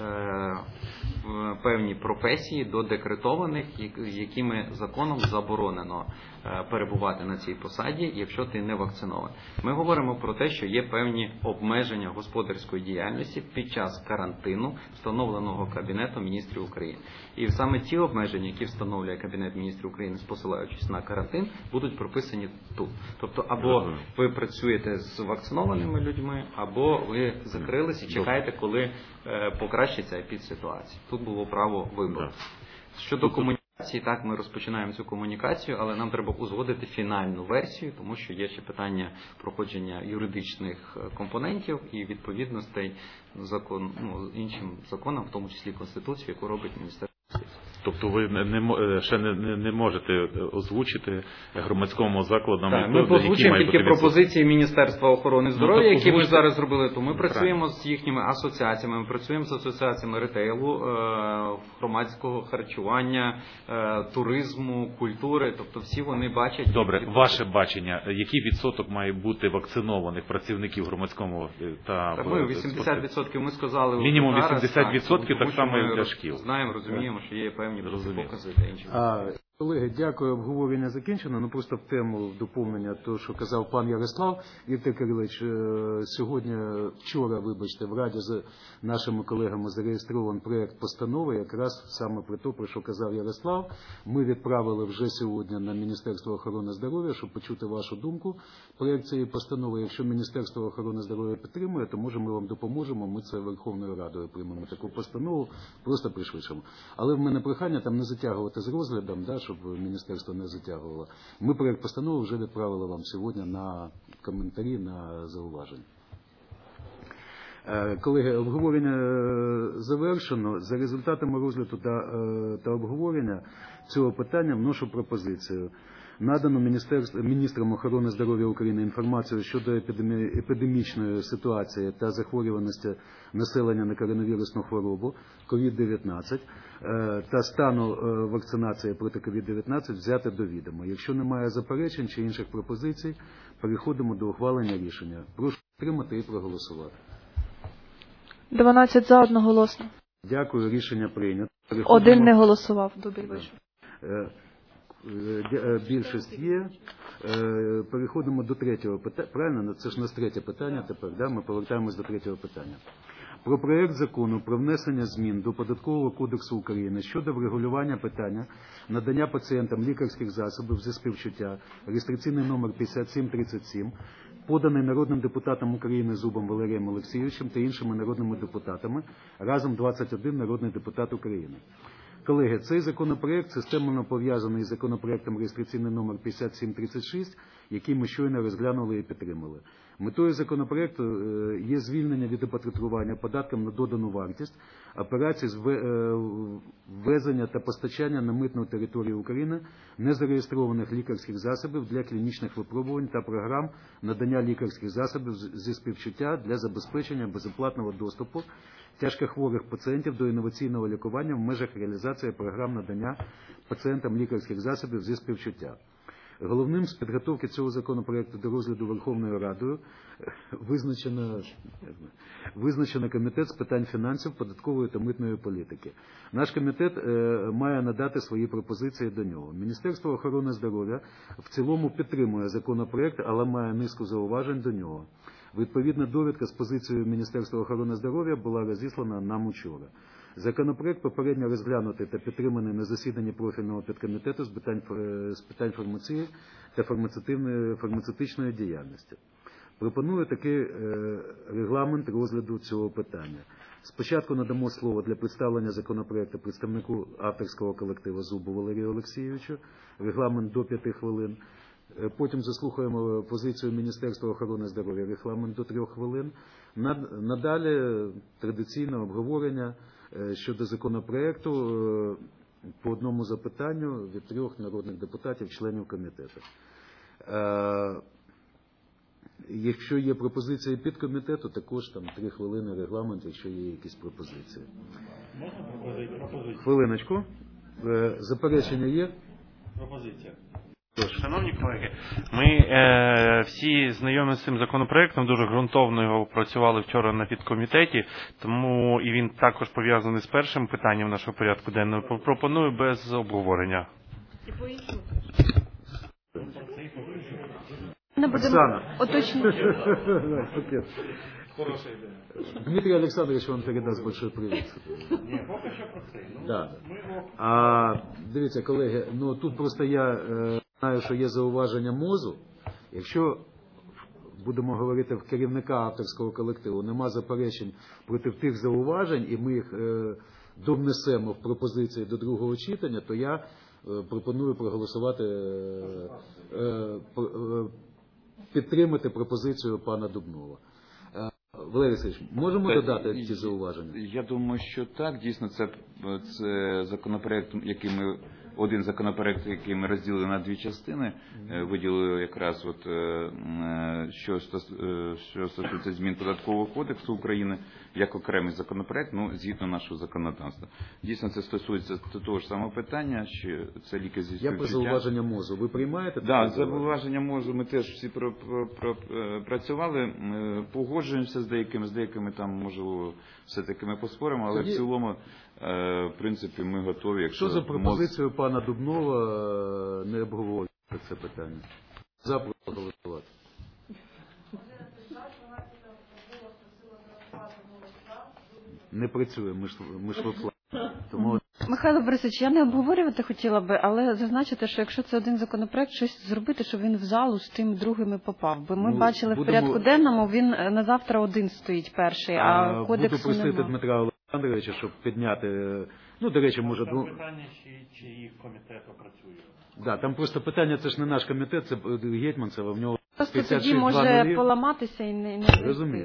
певні професії до декретованих, якими законом заборонено е, перебувати на цій посаді, якщо ти не вакцинований. Ми говоримо про те, що є певні обмеження господарської діяльності під час карантину, встановленого Кабінетом міністрів України. І саме ті обмеження, які встановлює Кабінет міністрів України, посилаючись на карантин, будуть прописані тут. Тобто, або ви працюєте з вакцинованими людьми, або ви закрились і чекаєте, коли е, покращиться епідситуація. Тут було право вибору. Щодо комунікації, так, ми розпочинаємо цю комунікацію, але нам треба узгодити фінальну версію, тому що є ще питання проходження юридичних компонентів і відповідностей закон, ну, іншим законам, в тому числі Конституції, яку робить Міністерство. Тобто ви не, ще не, не можете озвучити громадському закладам, так, ми озвучуємо тільки пропозиції Міністерства охорони здоров'я, ну, які ми зараз зробили. То ми працюємо з їхніми асоціаціями, ми працюємо з асоціаціями ретейлу, громадського харчування, туризму, культури. Тобто всі вони бачать. Добре, ваше бачення, який відсоток має бути вакцинованих працівників громадському та так, ми вісімдесят відсотків ми сказали. Мінімум вісімдесят відсотків так, так само і для шкіл. Знаємо, розуміємо, що є певні покази та інші. Колеги, дякую, обговорення закінчено. Ну просто в тему доповнення того, що казав пан Ярослав. Віктор Кирилович, сьогодні, вчора, вибачте, в Раді з нашими колегами зареєстрований проєкт постанови, якраз саме про те, про що казав Ярослав. Ми відправили вже сьогодні на Міністерство охорони здоров'я, щоб почути вашу думку. Проєкт цієї постанови, якщо Міністерство охорони здоров'я підтримує, то може ми вам допоможемо. Ми це Верховною Радою приймемо таку постанову, просто пришвидшимо. Але в мене прохання там не затягувати з розглядом, да, щоб міністерство не затягувало. Ми проєкт постанови вже відправили вам сьогодні на коментарі, на зауваження. Колеги, обговорення завершено. За результатами розгляду та, та обговорення цього питання вношу пропозицію. Надано міністром охорони здоров'я України інформацію щодо епідемічної ситуації та захворюваності населення на коронавірусну хворобу ковід дев'ятнадцять та стану вакцинації проти ковід дев'ятнадцять взяти до відома. Якщо немає заперечень чи інших пропозицій, переходимо до ухвалення рішення. Прошу підтримати і проголосувати. дванадцять за, одноголосно. Дякую, рішення прийнято. Один не голосував, Дубіль вийшов. Більшість є. Переходимо до третього питання. Правильно? Це ж у нас третє питання тепер. Да? Ми повертаємось до третього питання. Про проект закону про внесення змін до Податкового кодексу України щодо врегулювання питання надання пацієнтам лікарських засобів зі співчуття, реєстраційний номер п'ятдесят сім тридцять сім, поданий народним депутатом України Зубом Валерієм Олексійовичем та іншими народними депутатами, разом двадцять один народний депутат України. Колеги, цей законопроект системно пов'язаний з законопроектом реєстраційний номер п'ятдесят сім тридцять шість, який ми щойно розглянули і підтримали. Метою законопроекту є звільнення від оподаткування податком на додану вартість операцій з ввезення та постачання на митну територію України незареєстрованих лікарських засобів для клінічних випробувань та програм надання лікарських засобів зі співчуття для забезпечення безоплатного доступу тяжкохворих пацієнтів до інноваційного лікування в межах реалізації програм надання пацієнтам лікарських засобів зі співчуття. Головним з підготовки цього законопроекту до розгляду Верховною Радою визначено, визначено Комітет з питань фінансів, податкової та митної політики. Наш комітет е, має надати свої пропозиції до нього. Міністерство охорони здоров'я в цілому підтримує законопроект, але має низку зауважень до нього. Відповідна довідка з позицією Міністерства охорони здоров'я була розіслана нам учора. Законопроект попередньо розглянутий та підтриманий на засіданні профільного підкомітету з питань, з питань фармації та фармацевтичної діяльності. Пропоную такий регламент розгляду цього питання. Спочатку надамо слово для представлення законопроекту представнику авторського колективу Зубу Валерію Олексійовичу, регламент до п'яти хвилин. Потім заслухаємо позицію Міністерства охорони здоров'я, регламент до трьох хвилин. Надалі традиційне обговорення щодо законопроекту по одному запитанню від трьох народних депутатів, членів комітету. Якщо є пропозиції підкомітету, також там три хвилини регламент, якщо є якісь пропозиції. Можна пропозицію? Хвилиночку. Заперечення є? Пропозиція. Шановні колеги, ми е, всі знайомі з цим законопроектом, дуже ґрунтовно його опрацювали вчора на підкомітеті, тому і він також пов'язаний з першим питанням нашого порядку денного. Пропоную без обговорення. Не будемо уточнити. Хорошая идея. Дмитрий Александрович вам передаст большой привет. Ні, поки що про це. Ну, да. А, дивіться, колеги, ну тут просто я е, знаю, що є зауваження МОЗу. Якщо будемо говорити в керівника авторського колективу, нема заперечень проти тих зауважень, і ми їх е, довнесемо в пропозиції до другого читання, то я е, пропоную проголосувати, е, е, підтримати пропозицію пана Дубнова. Валерій Васильович, можемо так, додати ці зауваження? Я думаю, що так. Дійсно, це, це законопроект, який ми, один законопроект, який ми розділили на дві частини, mm-hmm. виділили якраз, от, що, що стосується змін Податкового кодексу України, як окремий законопроект, ну, згідно нашого законодавства. Дійсно, це стосується того ж самого питання, що це ліки зі Я про зауваження МОЗу. Ви приймаєте? Так, да, зауваження МОЗу ми теж всі про, про, про, працювали, погоджуємося з деякими, з деякими там, можливо, все-таки ми поспоримо, але Тоді... в цілому, в принципі, ми готові. Якщо Що за пропозицію МОЗ... пана Дубнова не обговорювати це питання? За проголосувати. Не працює, ми ж, ми ж в Тому... Михайло Борисович, я не обговорювати хотіла би, але зазначити, що якщо це один законопроект, щось зробити, щоб він в залу з тим другим і попав. Бо ми ну, бачили будемо... в порядку денному, він на завтра один стоїть перший, а, а кодексу буду просити нема. Дмитра Олександровича, щоб підняти, ну, до речі, може... Там питання, чи, чи їх комітет опрацює. Да, там просто питання, це ж не наш комітет, це Гетьманцева, в нього просто тоді може поламатися і не... не Розумію.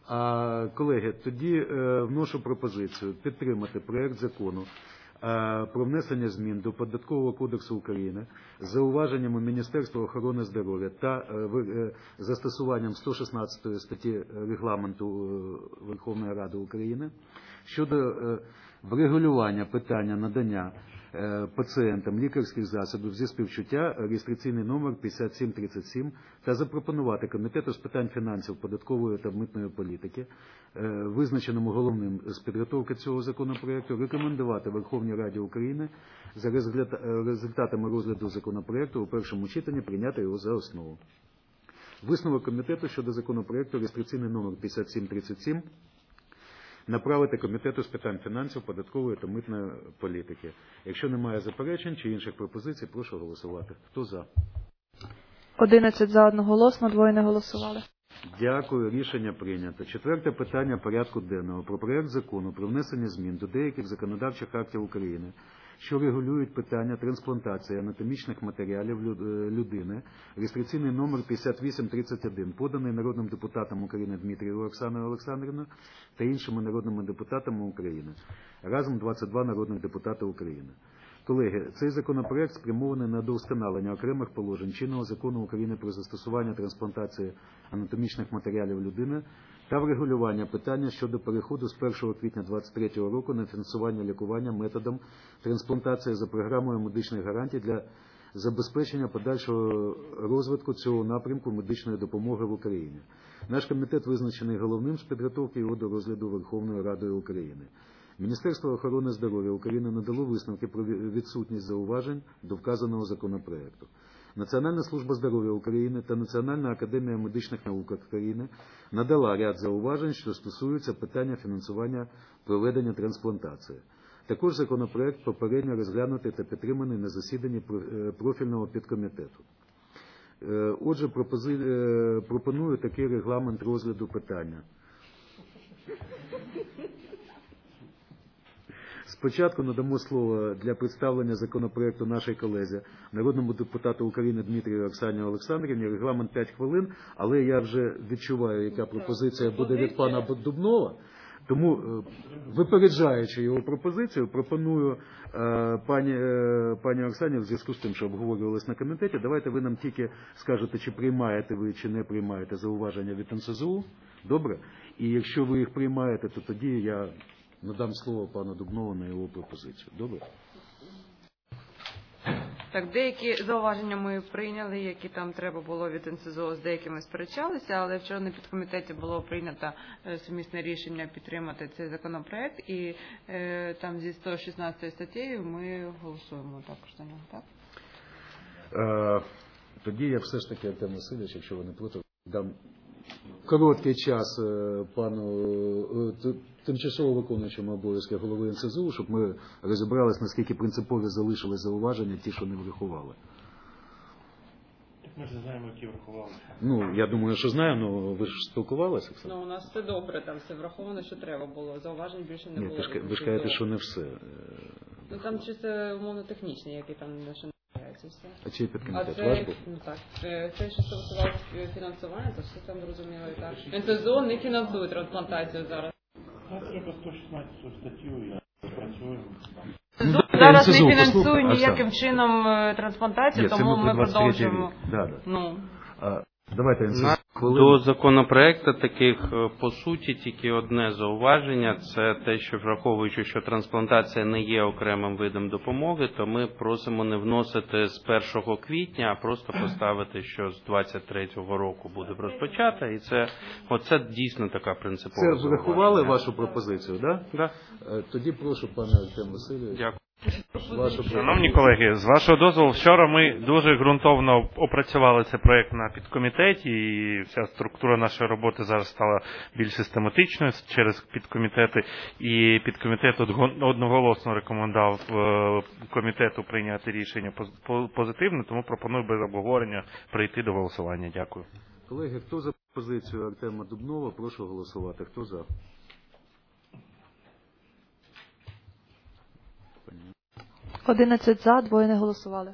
А, колеги, тоді е, вношу пропозицію підтримати проект закону е, про внесення змін до Податкового кодексу України з зауваженнями Міністерства охорони здоров'я та е, е, застосуванням сто шістнадцятої статті регламенту е, Верховної Ради України щодо е, врегулювання питання надання е, пацієнтам лікарських засобів зі співчуття, реєстраційний номер п'ятдесят сім тридцять сім, та запропонувати Комітету з питань фінансів, податкової та митної політики, е, визначеному головним з підготовки цього законопроекту, рекомендувати Верховній Раді України за результат, результатами розгляду законопроекту у першому читанні прийняти його за основу. Висновок комітету щодо законопроекту реєстраційний номер п'ятдесят сім тридцять сім направити Комітету з питань фінансів, податкової та митної політики. Якщо немає заперечень чи інших пропозицій, прошу голосувати. Хто за? одинадцять за, одноголосно, двоє не голосували. Дякую, рішення прийнято. Четверте питання порядку денного про проект закону про внесення змін до деяких законодавчих актів України, що регулюють питання трансплантації анатомічних матеріалів людини, реєстраційний номер п'ятдесят вісім тридцять один, поданий народним депутатом України Дмитрією Оксаною Олександрівною та іншими народними депутатами України. Разом двадцять два народних депутати України. Колеги, цей законопроект спрямований на удосконалення окремих положень чинного закону України про застосування трансплантації анатомічних матеріалів людини та врегулювання питання щодо переходу з першого квітня двадцять третього року на фінансування лікування методом трансплантації за програмою медичних гарантій для забезпечення подальшого розвитку цього напрямку медичної допомоги в Україні. Наш комітет визначений головним з підготовки його до розгляду Верховною Радою України. Міністерство охорони здоров'я України надало висновки про відсутність зауважень до вказаного законопроекту. Національна служба здоров'я України та Національна академія медичних наук України надала ряд зауважень, що стосуються питання фінансування проведення трансплантації. Також законопроект попередньо розглянутий та підтриманий на засіданні профільного підкомітету. Отже, пропоную такий регламент розгляду питання. Спочатку надамо слово для представлення законопроекту нашій колезі, народному депутату України Дмитрію Оксані Олександрівні. Регламент п'ять хвилин, але я вже відчуваю, яка пропозиція буде від пана Дубнова. Тому, випереджаючи його пропозицію, пропоную пані, пані Оксані, в зв'язку з тим, що обговорювалися на комітеті, давайте ви нам тільки скажете, чи приймаєте ви, чи не приймаєте зауваження від ен ес зе у. Добре? І якщо ви їх приймаєте, то тоді я надам слово пану Дубнову на його пропозицію. Добре? Так, деякі зауваження ми прийняли, які там треба було від ен ес зе у, з деякими сперечалися, але вчора на підкомітеті було прийнято сумісне рішення підтримати цей законопроект, і е, там зі сто шістнадцятою статтею ми голосуємо також за нього, так? Е, тоді я все ж таки, Артем Васильович, якщо ви не проти, дам короткий час пану тимчасово виконуючому обов'язки голови ен ес зе у, щоб ми розібралися, наскільки принципові залишились зауваження, ті, що не врахували. Так ми ж не знаємо, які врахували. Ну, я думаю, що знаємо, але ви ж спілкувалися? Ну, у нас все добре, там все враховано, що треба було. Зауважень більше не Ні, було. ви ж кажете, що не все. Ну, там чисто умовно технічні, які там ще не враховуються. Все. А чий підкомітет? А це, Ваш був? ну так, це, що стосувалося фінансування, це все там зрозуміло і так. ен ес зе у не фінансує трансплантацію зараз. Ну, треба сто шістнадцяту статтю, я працюю. Ну, зараз ен ес зе у, не фінансує послухай, ніяким Оксана. чином трансплантацію, Ні, це тому ми ми про двадцять третій продовжуємо. рік. Да, да. Ну. А, давайте ен ес зе у. До законопроекту таких, по суті, тільки одне зауваження. Це те, що враховуючи, що трансплантація не є окремим видом допомоги, то ми просимо не вносити з першого квітня, а просто поставити, що з двадцять третього року буде розпочата. І це, оце дійсно така принципова Це врахували вашу пропозицію, так? Да? Да. Тоді прошу, пане Артем Васильович. Дякую. Шановні колеги, з вашого дозволу, вчора ми дуже ґрунтовно опрацювали цей проєкт на підкомітеті, і вся структура нашої роботи зараз стала більш систематичною через підкомітети, і підкомітет одноголосно рекомендував комітету прийняти рішення позитивне, тому пропоную без обговорення прийти до голосування. Дякую. Колеги, хто за позицію Артема Дубнова, прошу голосувати. Хто за? одинадцять за, двоє не голосували.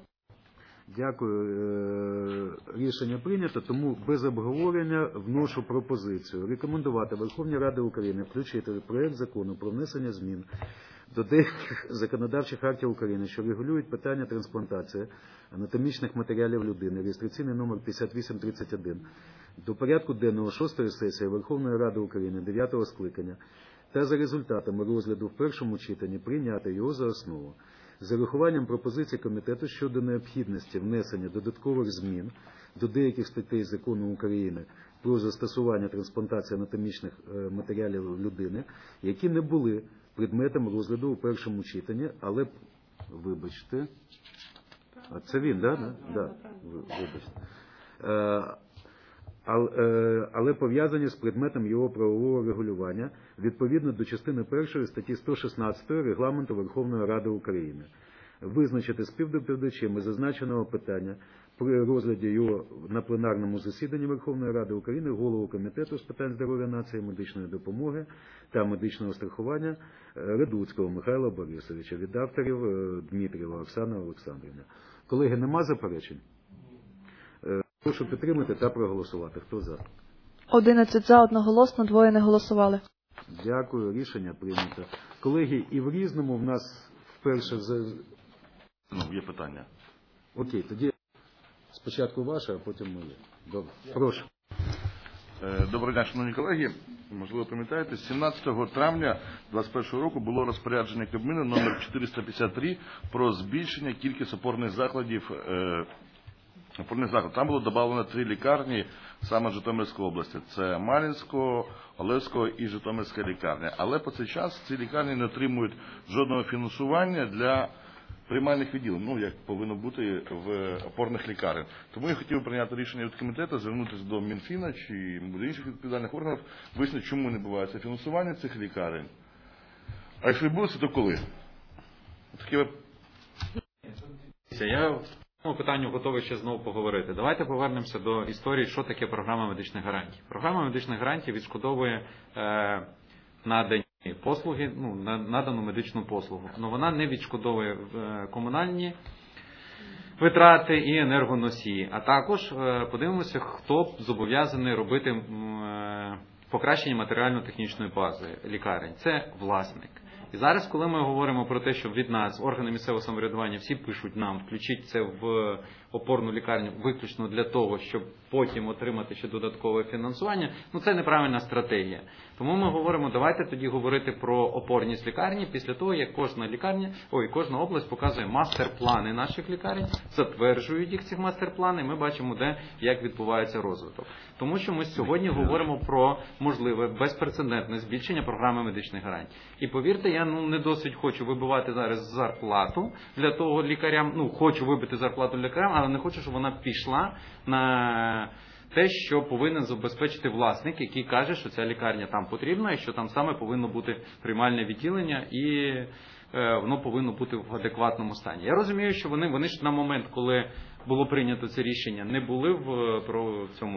Дякую. Рішення прийнято, тому без обговорення вношу пропозицію. Рекомендувати Верховній Раді України включити проект закону про внесення змін до деяких законодавчих актів України, що регулюють питання трансплантації анатомічних матеріалів людини, реєстраційний номер п'ятдесят вісім тридцять один, до порядку денного шостої сесії Верховної Ради України дев'ятого скликання та за результатами розгляду в першому читанні прийняти його за основу. З урахуванням пропозицій комітету щодо необхідності внесення додаткових змін до деяких статей Закону України про застосування трансплантації анатомічних матеріалів людини, які не були предметом розгляду у першому читанні, але, вибачте, а це він, так? Да? Да, вибачте. Але пов'язані з предметом його правового регулювання відповідно до частини першої статті сто шістнадцять Регламенту Верховної Ради України. Визначити співдоповідачем із зазначеного питання при розгляді його на пленарному засіданні Верховної Ради України голову Комітету з питань здоров'я нації, медичної допомоги та медичного страхування Радуцького Михайла Борисовича, від авторів Дмитрієва Оксана Олександрівна. Колеги, нема заперечень? Прошу підтримати та проголосувати. Хто за? одинадцять за, одноголосно, двоє не голосували. Дякую, рішення прийнято. Колеги, і в Різному в нас вперше... Ну, є питання. Окей, тоді спочатку ваше, а потім моє. Добре, прошу. Доброго дня, шановні колеги. Можливо, пам'ятаєте, сімнадцятого травня двадцять першого року було розпорядження Кабміну номер чотириста п'ятдесят три про збільшення кількості опорних закладів опорних закладів. Там було додано три лікарні саме Житомирської області. Це Мар'їнського, Олевського і Житомирська лікарня. Але по цей час ці лікарні не отримують жодного фінансування для приймальних відділень, ну, як повинно бути в опорних лікарень. Тому я хотів прийняти рішення від комітету, звернутися до Мінфіна чи до інших відповідальних органів, вияснити, чому не відбувається фінансування цих лікарень. А якщо відбудеться, то коли? Таке... Я в цьому питанню готовий ще знову поговорити. Давайте повернемося до історії, що таке програма медичних гарантій. Програма медичних гарантій відшкодовує е, надані послуги, ну, надану медичну послугу. Але вона не відшкодовує е, комунальні витрати і енергоносії. А також е, подивимося, хто зобов'язаний робити е, покращення матеріально-технічної бази лікарень. Це власник. І зараз, коли ми говоримо про те, що від нас органи місцевого самоврядування всі пишуть нам, включіть це в опорну лікарню виключно для того, щоб потім отримати ще додаткове фінансування, ну це неправильна стратегія. Тому ми говоримо, давайте тоді говорити про опорність лікарні після того, як кожна лікарня, ой, кожна область показує мастер-плани наших лікарень, затверджують їх ці мастер-плани, і ми бачимо, де, як відбувається розвиток. Тому що ми сьогодні говоримо про можливе безпрецедентне збільшення програми медичних гарантій. І повірте, я ну не досить хочу вибивати зараз зарплату для того лікарям, ну хочу вибити зарплату лікарям, але не хочу, щоб вона пішла на те, що повинен забезпечити власник, який каже, що ця лікарня там потрібна і що там саме повинно бути приймальне відділення і е, воно повинно бути в адекватному стані. Я розумію, що вони, вони ж на момент, коли було прийнято це рішення, не були в про цьому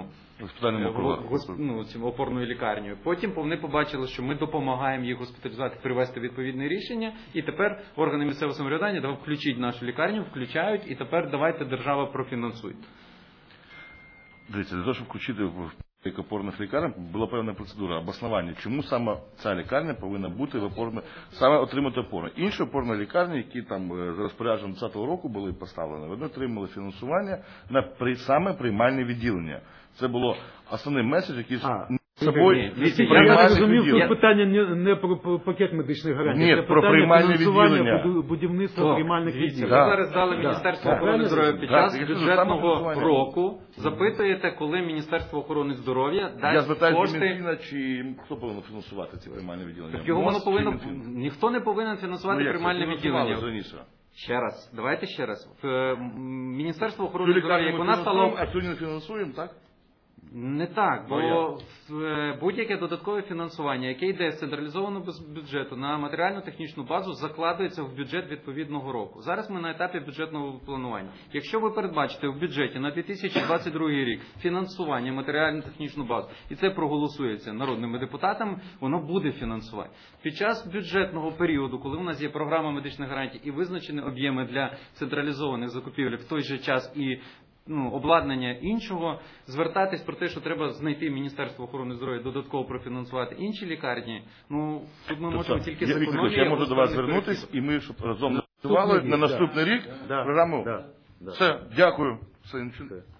ну, цьому опорною лікарнею. Потім вони побачили, що ми допомагаємо їх госпіталізувати, привести відповідне рішення, і тепер органи місцевого самоврядування давай включіть нашу лікарню, включають, і тепер давайте держава профінансує. Дивіться, для того, щоб включити в як опорних лікарень, була певна процедура обоснування, чому саме ця лікарня повинна бути в опорно, саме отримати опору. Інші опорні лікарні, які там за розпорядженням двадцятого року були поставлені, вони отримали фінансування на при, саме приймальне відділення. Це було основний меседж, який з собою я розумів, що питання не, не про пакет медичних гарантій, Ні, це про питання фінансування будівництва приймальних відділень. Ви зараз дали Міністерство охорони здоров'я під час бюджетного року, запитуєте, коли Міністерство охорони здоров'я дасть кошти... Я звертаюся до Мінфіна, чи хто повинен фінансувати ці приймальні відділення? Його воно повинно... Ніхто не повинен фінансувати ну, приймальне відділення. Ще раз, давайте ще раз. Міністерство охорони здоров'я, як вона стала... А сьогодні не фінансуємо, так? Не так, бо будь-яке додаткове фінансування, яке йде з централізованого бюджету на матеріально-технічну базу, закладується в бюджет відповідного року. Зараз ми на етапі бюджетного планування. Якщо ви передбачите в бюджеті на дві тисячі двадцять другий рік фінансування матеріально-технічну базу, і це проголосується народними депутатами, воно буде фінансувати. Під час бюджетного періоду, коли у нас є програма медичних гарантій і визначені об'єми для централізованих закупівель в той же час і ну, обладнання іншого, звертатись про те, що треба знайти Міністерство охорони здоров'я, додатково профінансувати інші лікарні, ну, тут ми можемо тільки зекономити. Я можу до вас звернутися, і ми, щоб разом працювали на наступний рік да, програму. Да, да. Все, дякую. Все,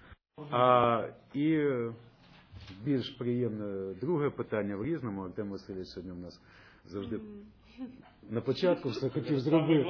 а, і більш приємне друге питання в Різному. Артем Васильович сьогодні у нас завжди на початку все хотів зробити.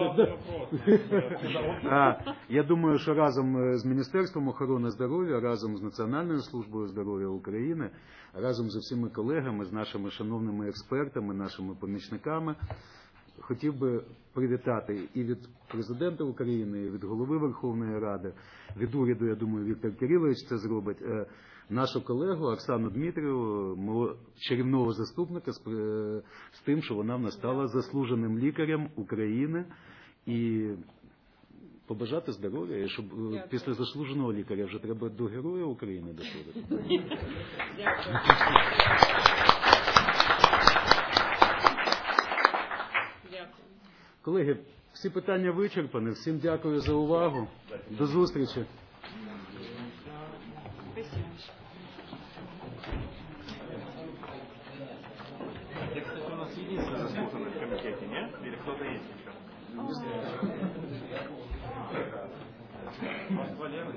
А, я думаю, що разом з Міністерством охорони здоров'я, разом з Національною службою здоров'я України, разом з усіма колегами, з нашими шановними експертами, нашими помічниками, хотів би привітати і від Президента України, і від Голови Верховної Ради, від уряду, я думаю, Віктор Кирилович це зробить, нашу колегу Оксану Дмитрієву, мого чарівного заступника, з, з тим, що вона в нас стала заслуженим лікарем України, і побажати здоров'я, і щоб Дякую. Після заслуженого лікаря вже треба до Героя України доходити. Дякую. Колеги, всі питання вичерпані. Всім дякую за увагу. До зустрічі. Я, кстати, у нас единственный заслуженный в комитете, нет? Или кто-то есть еще?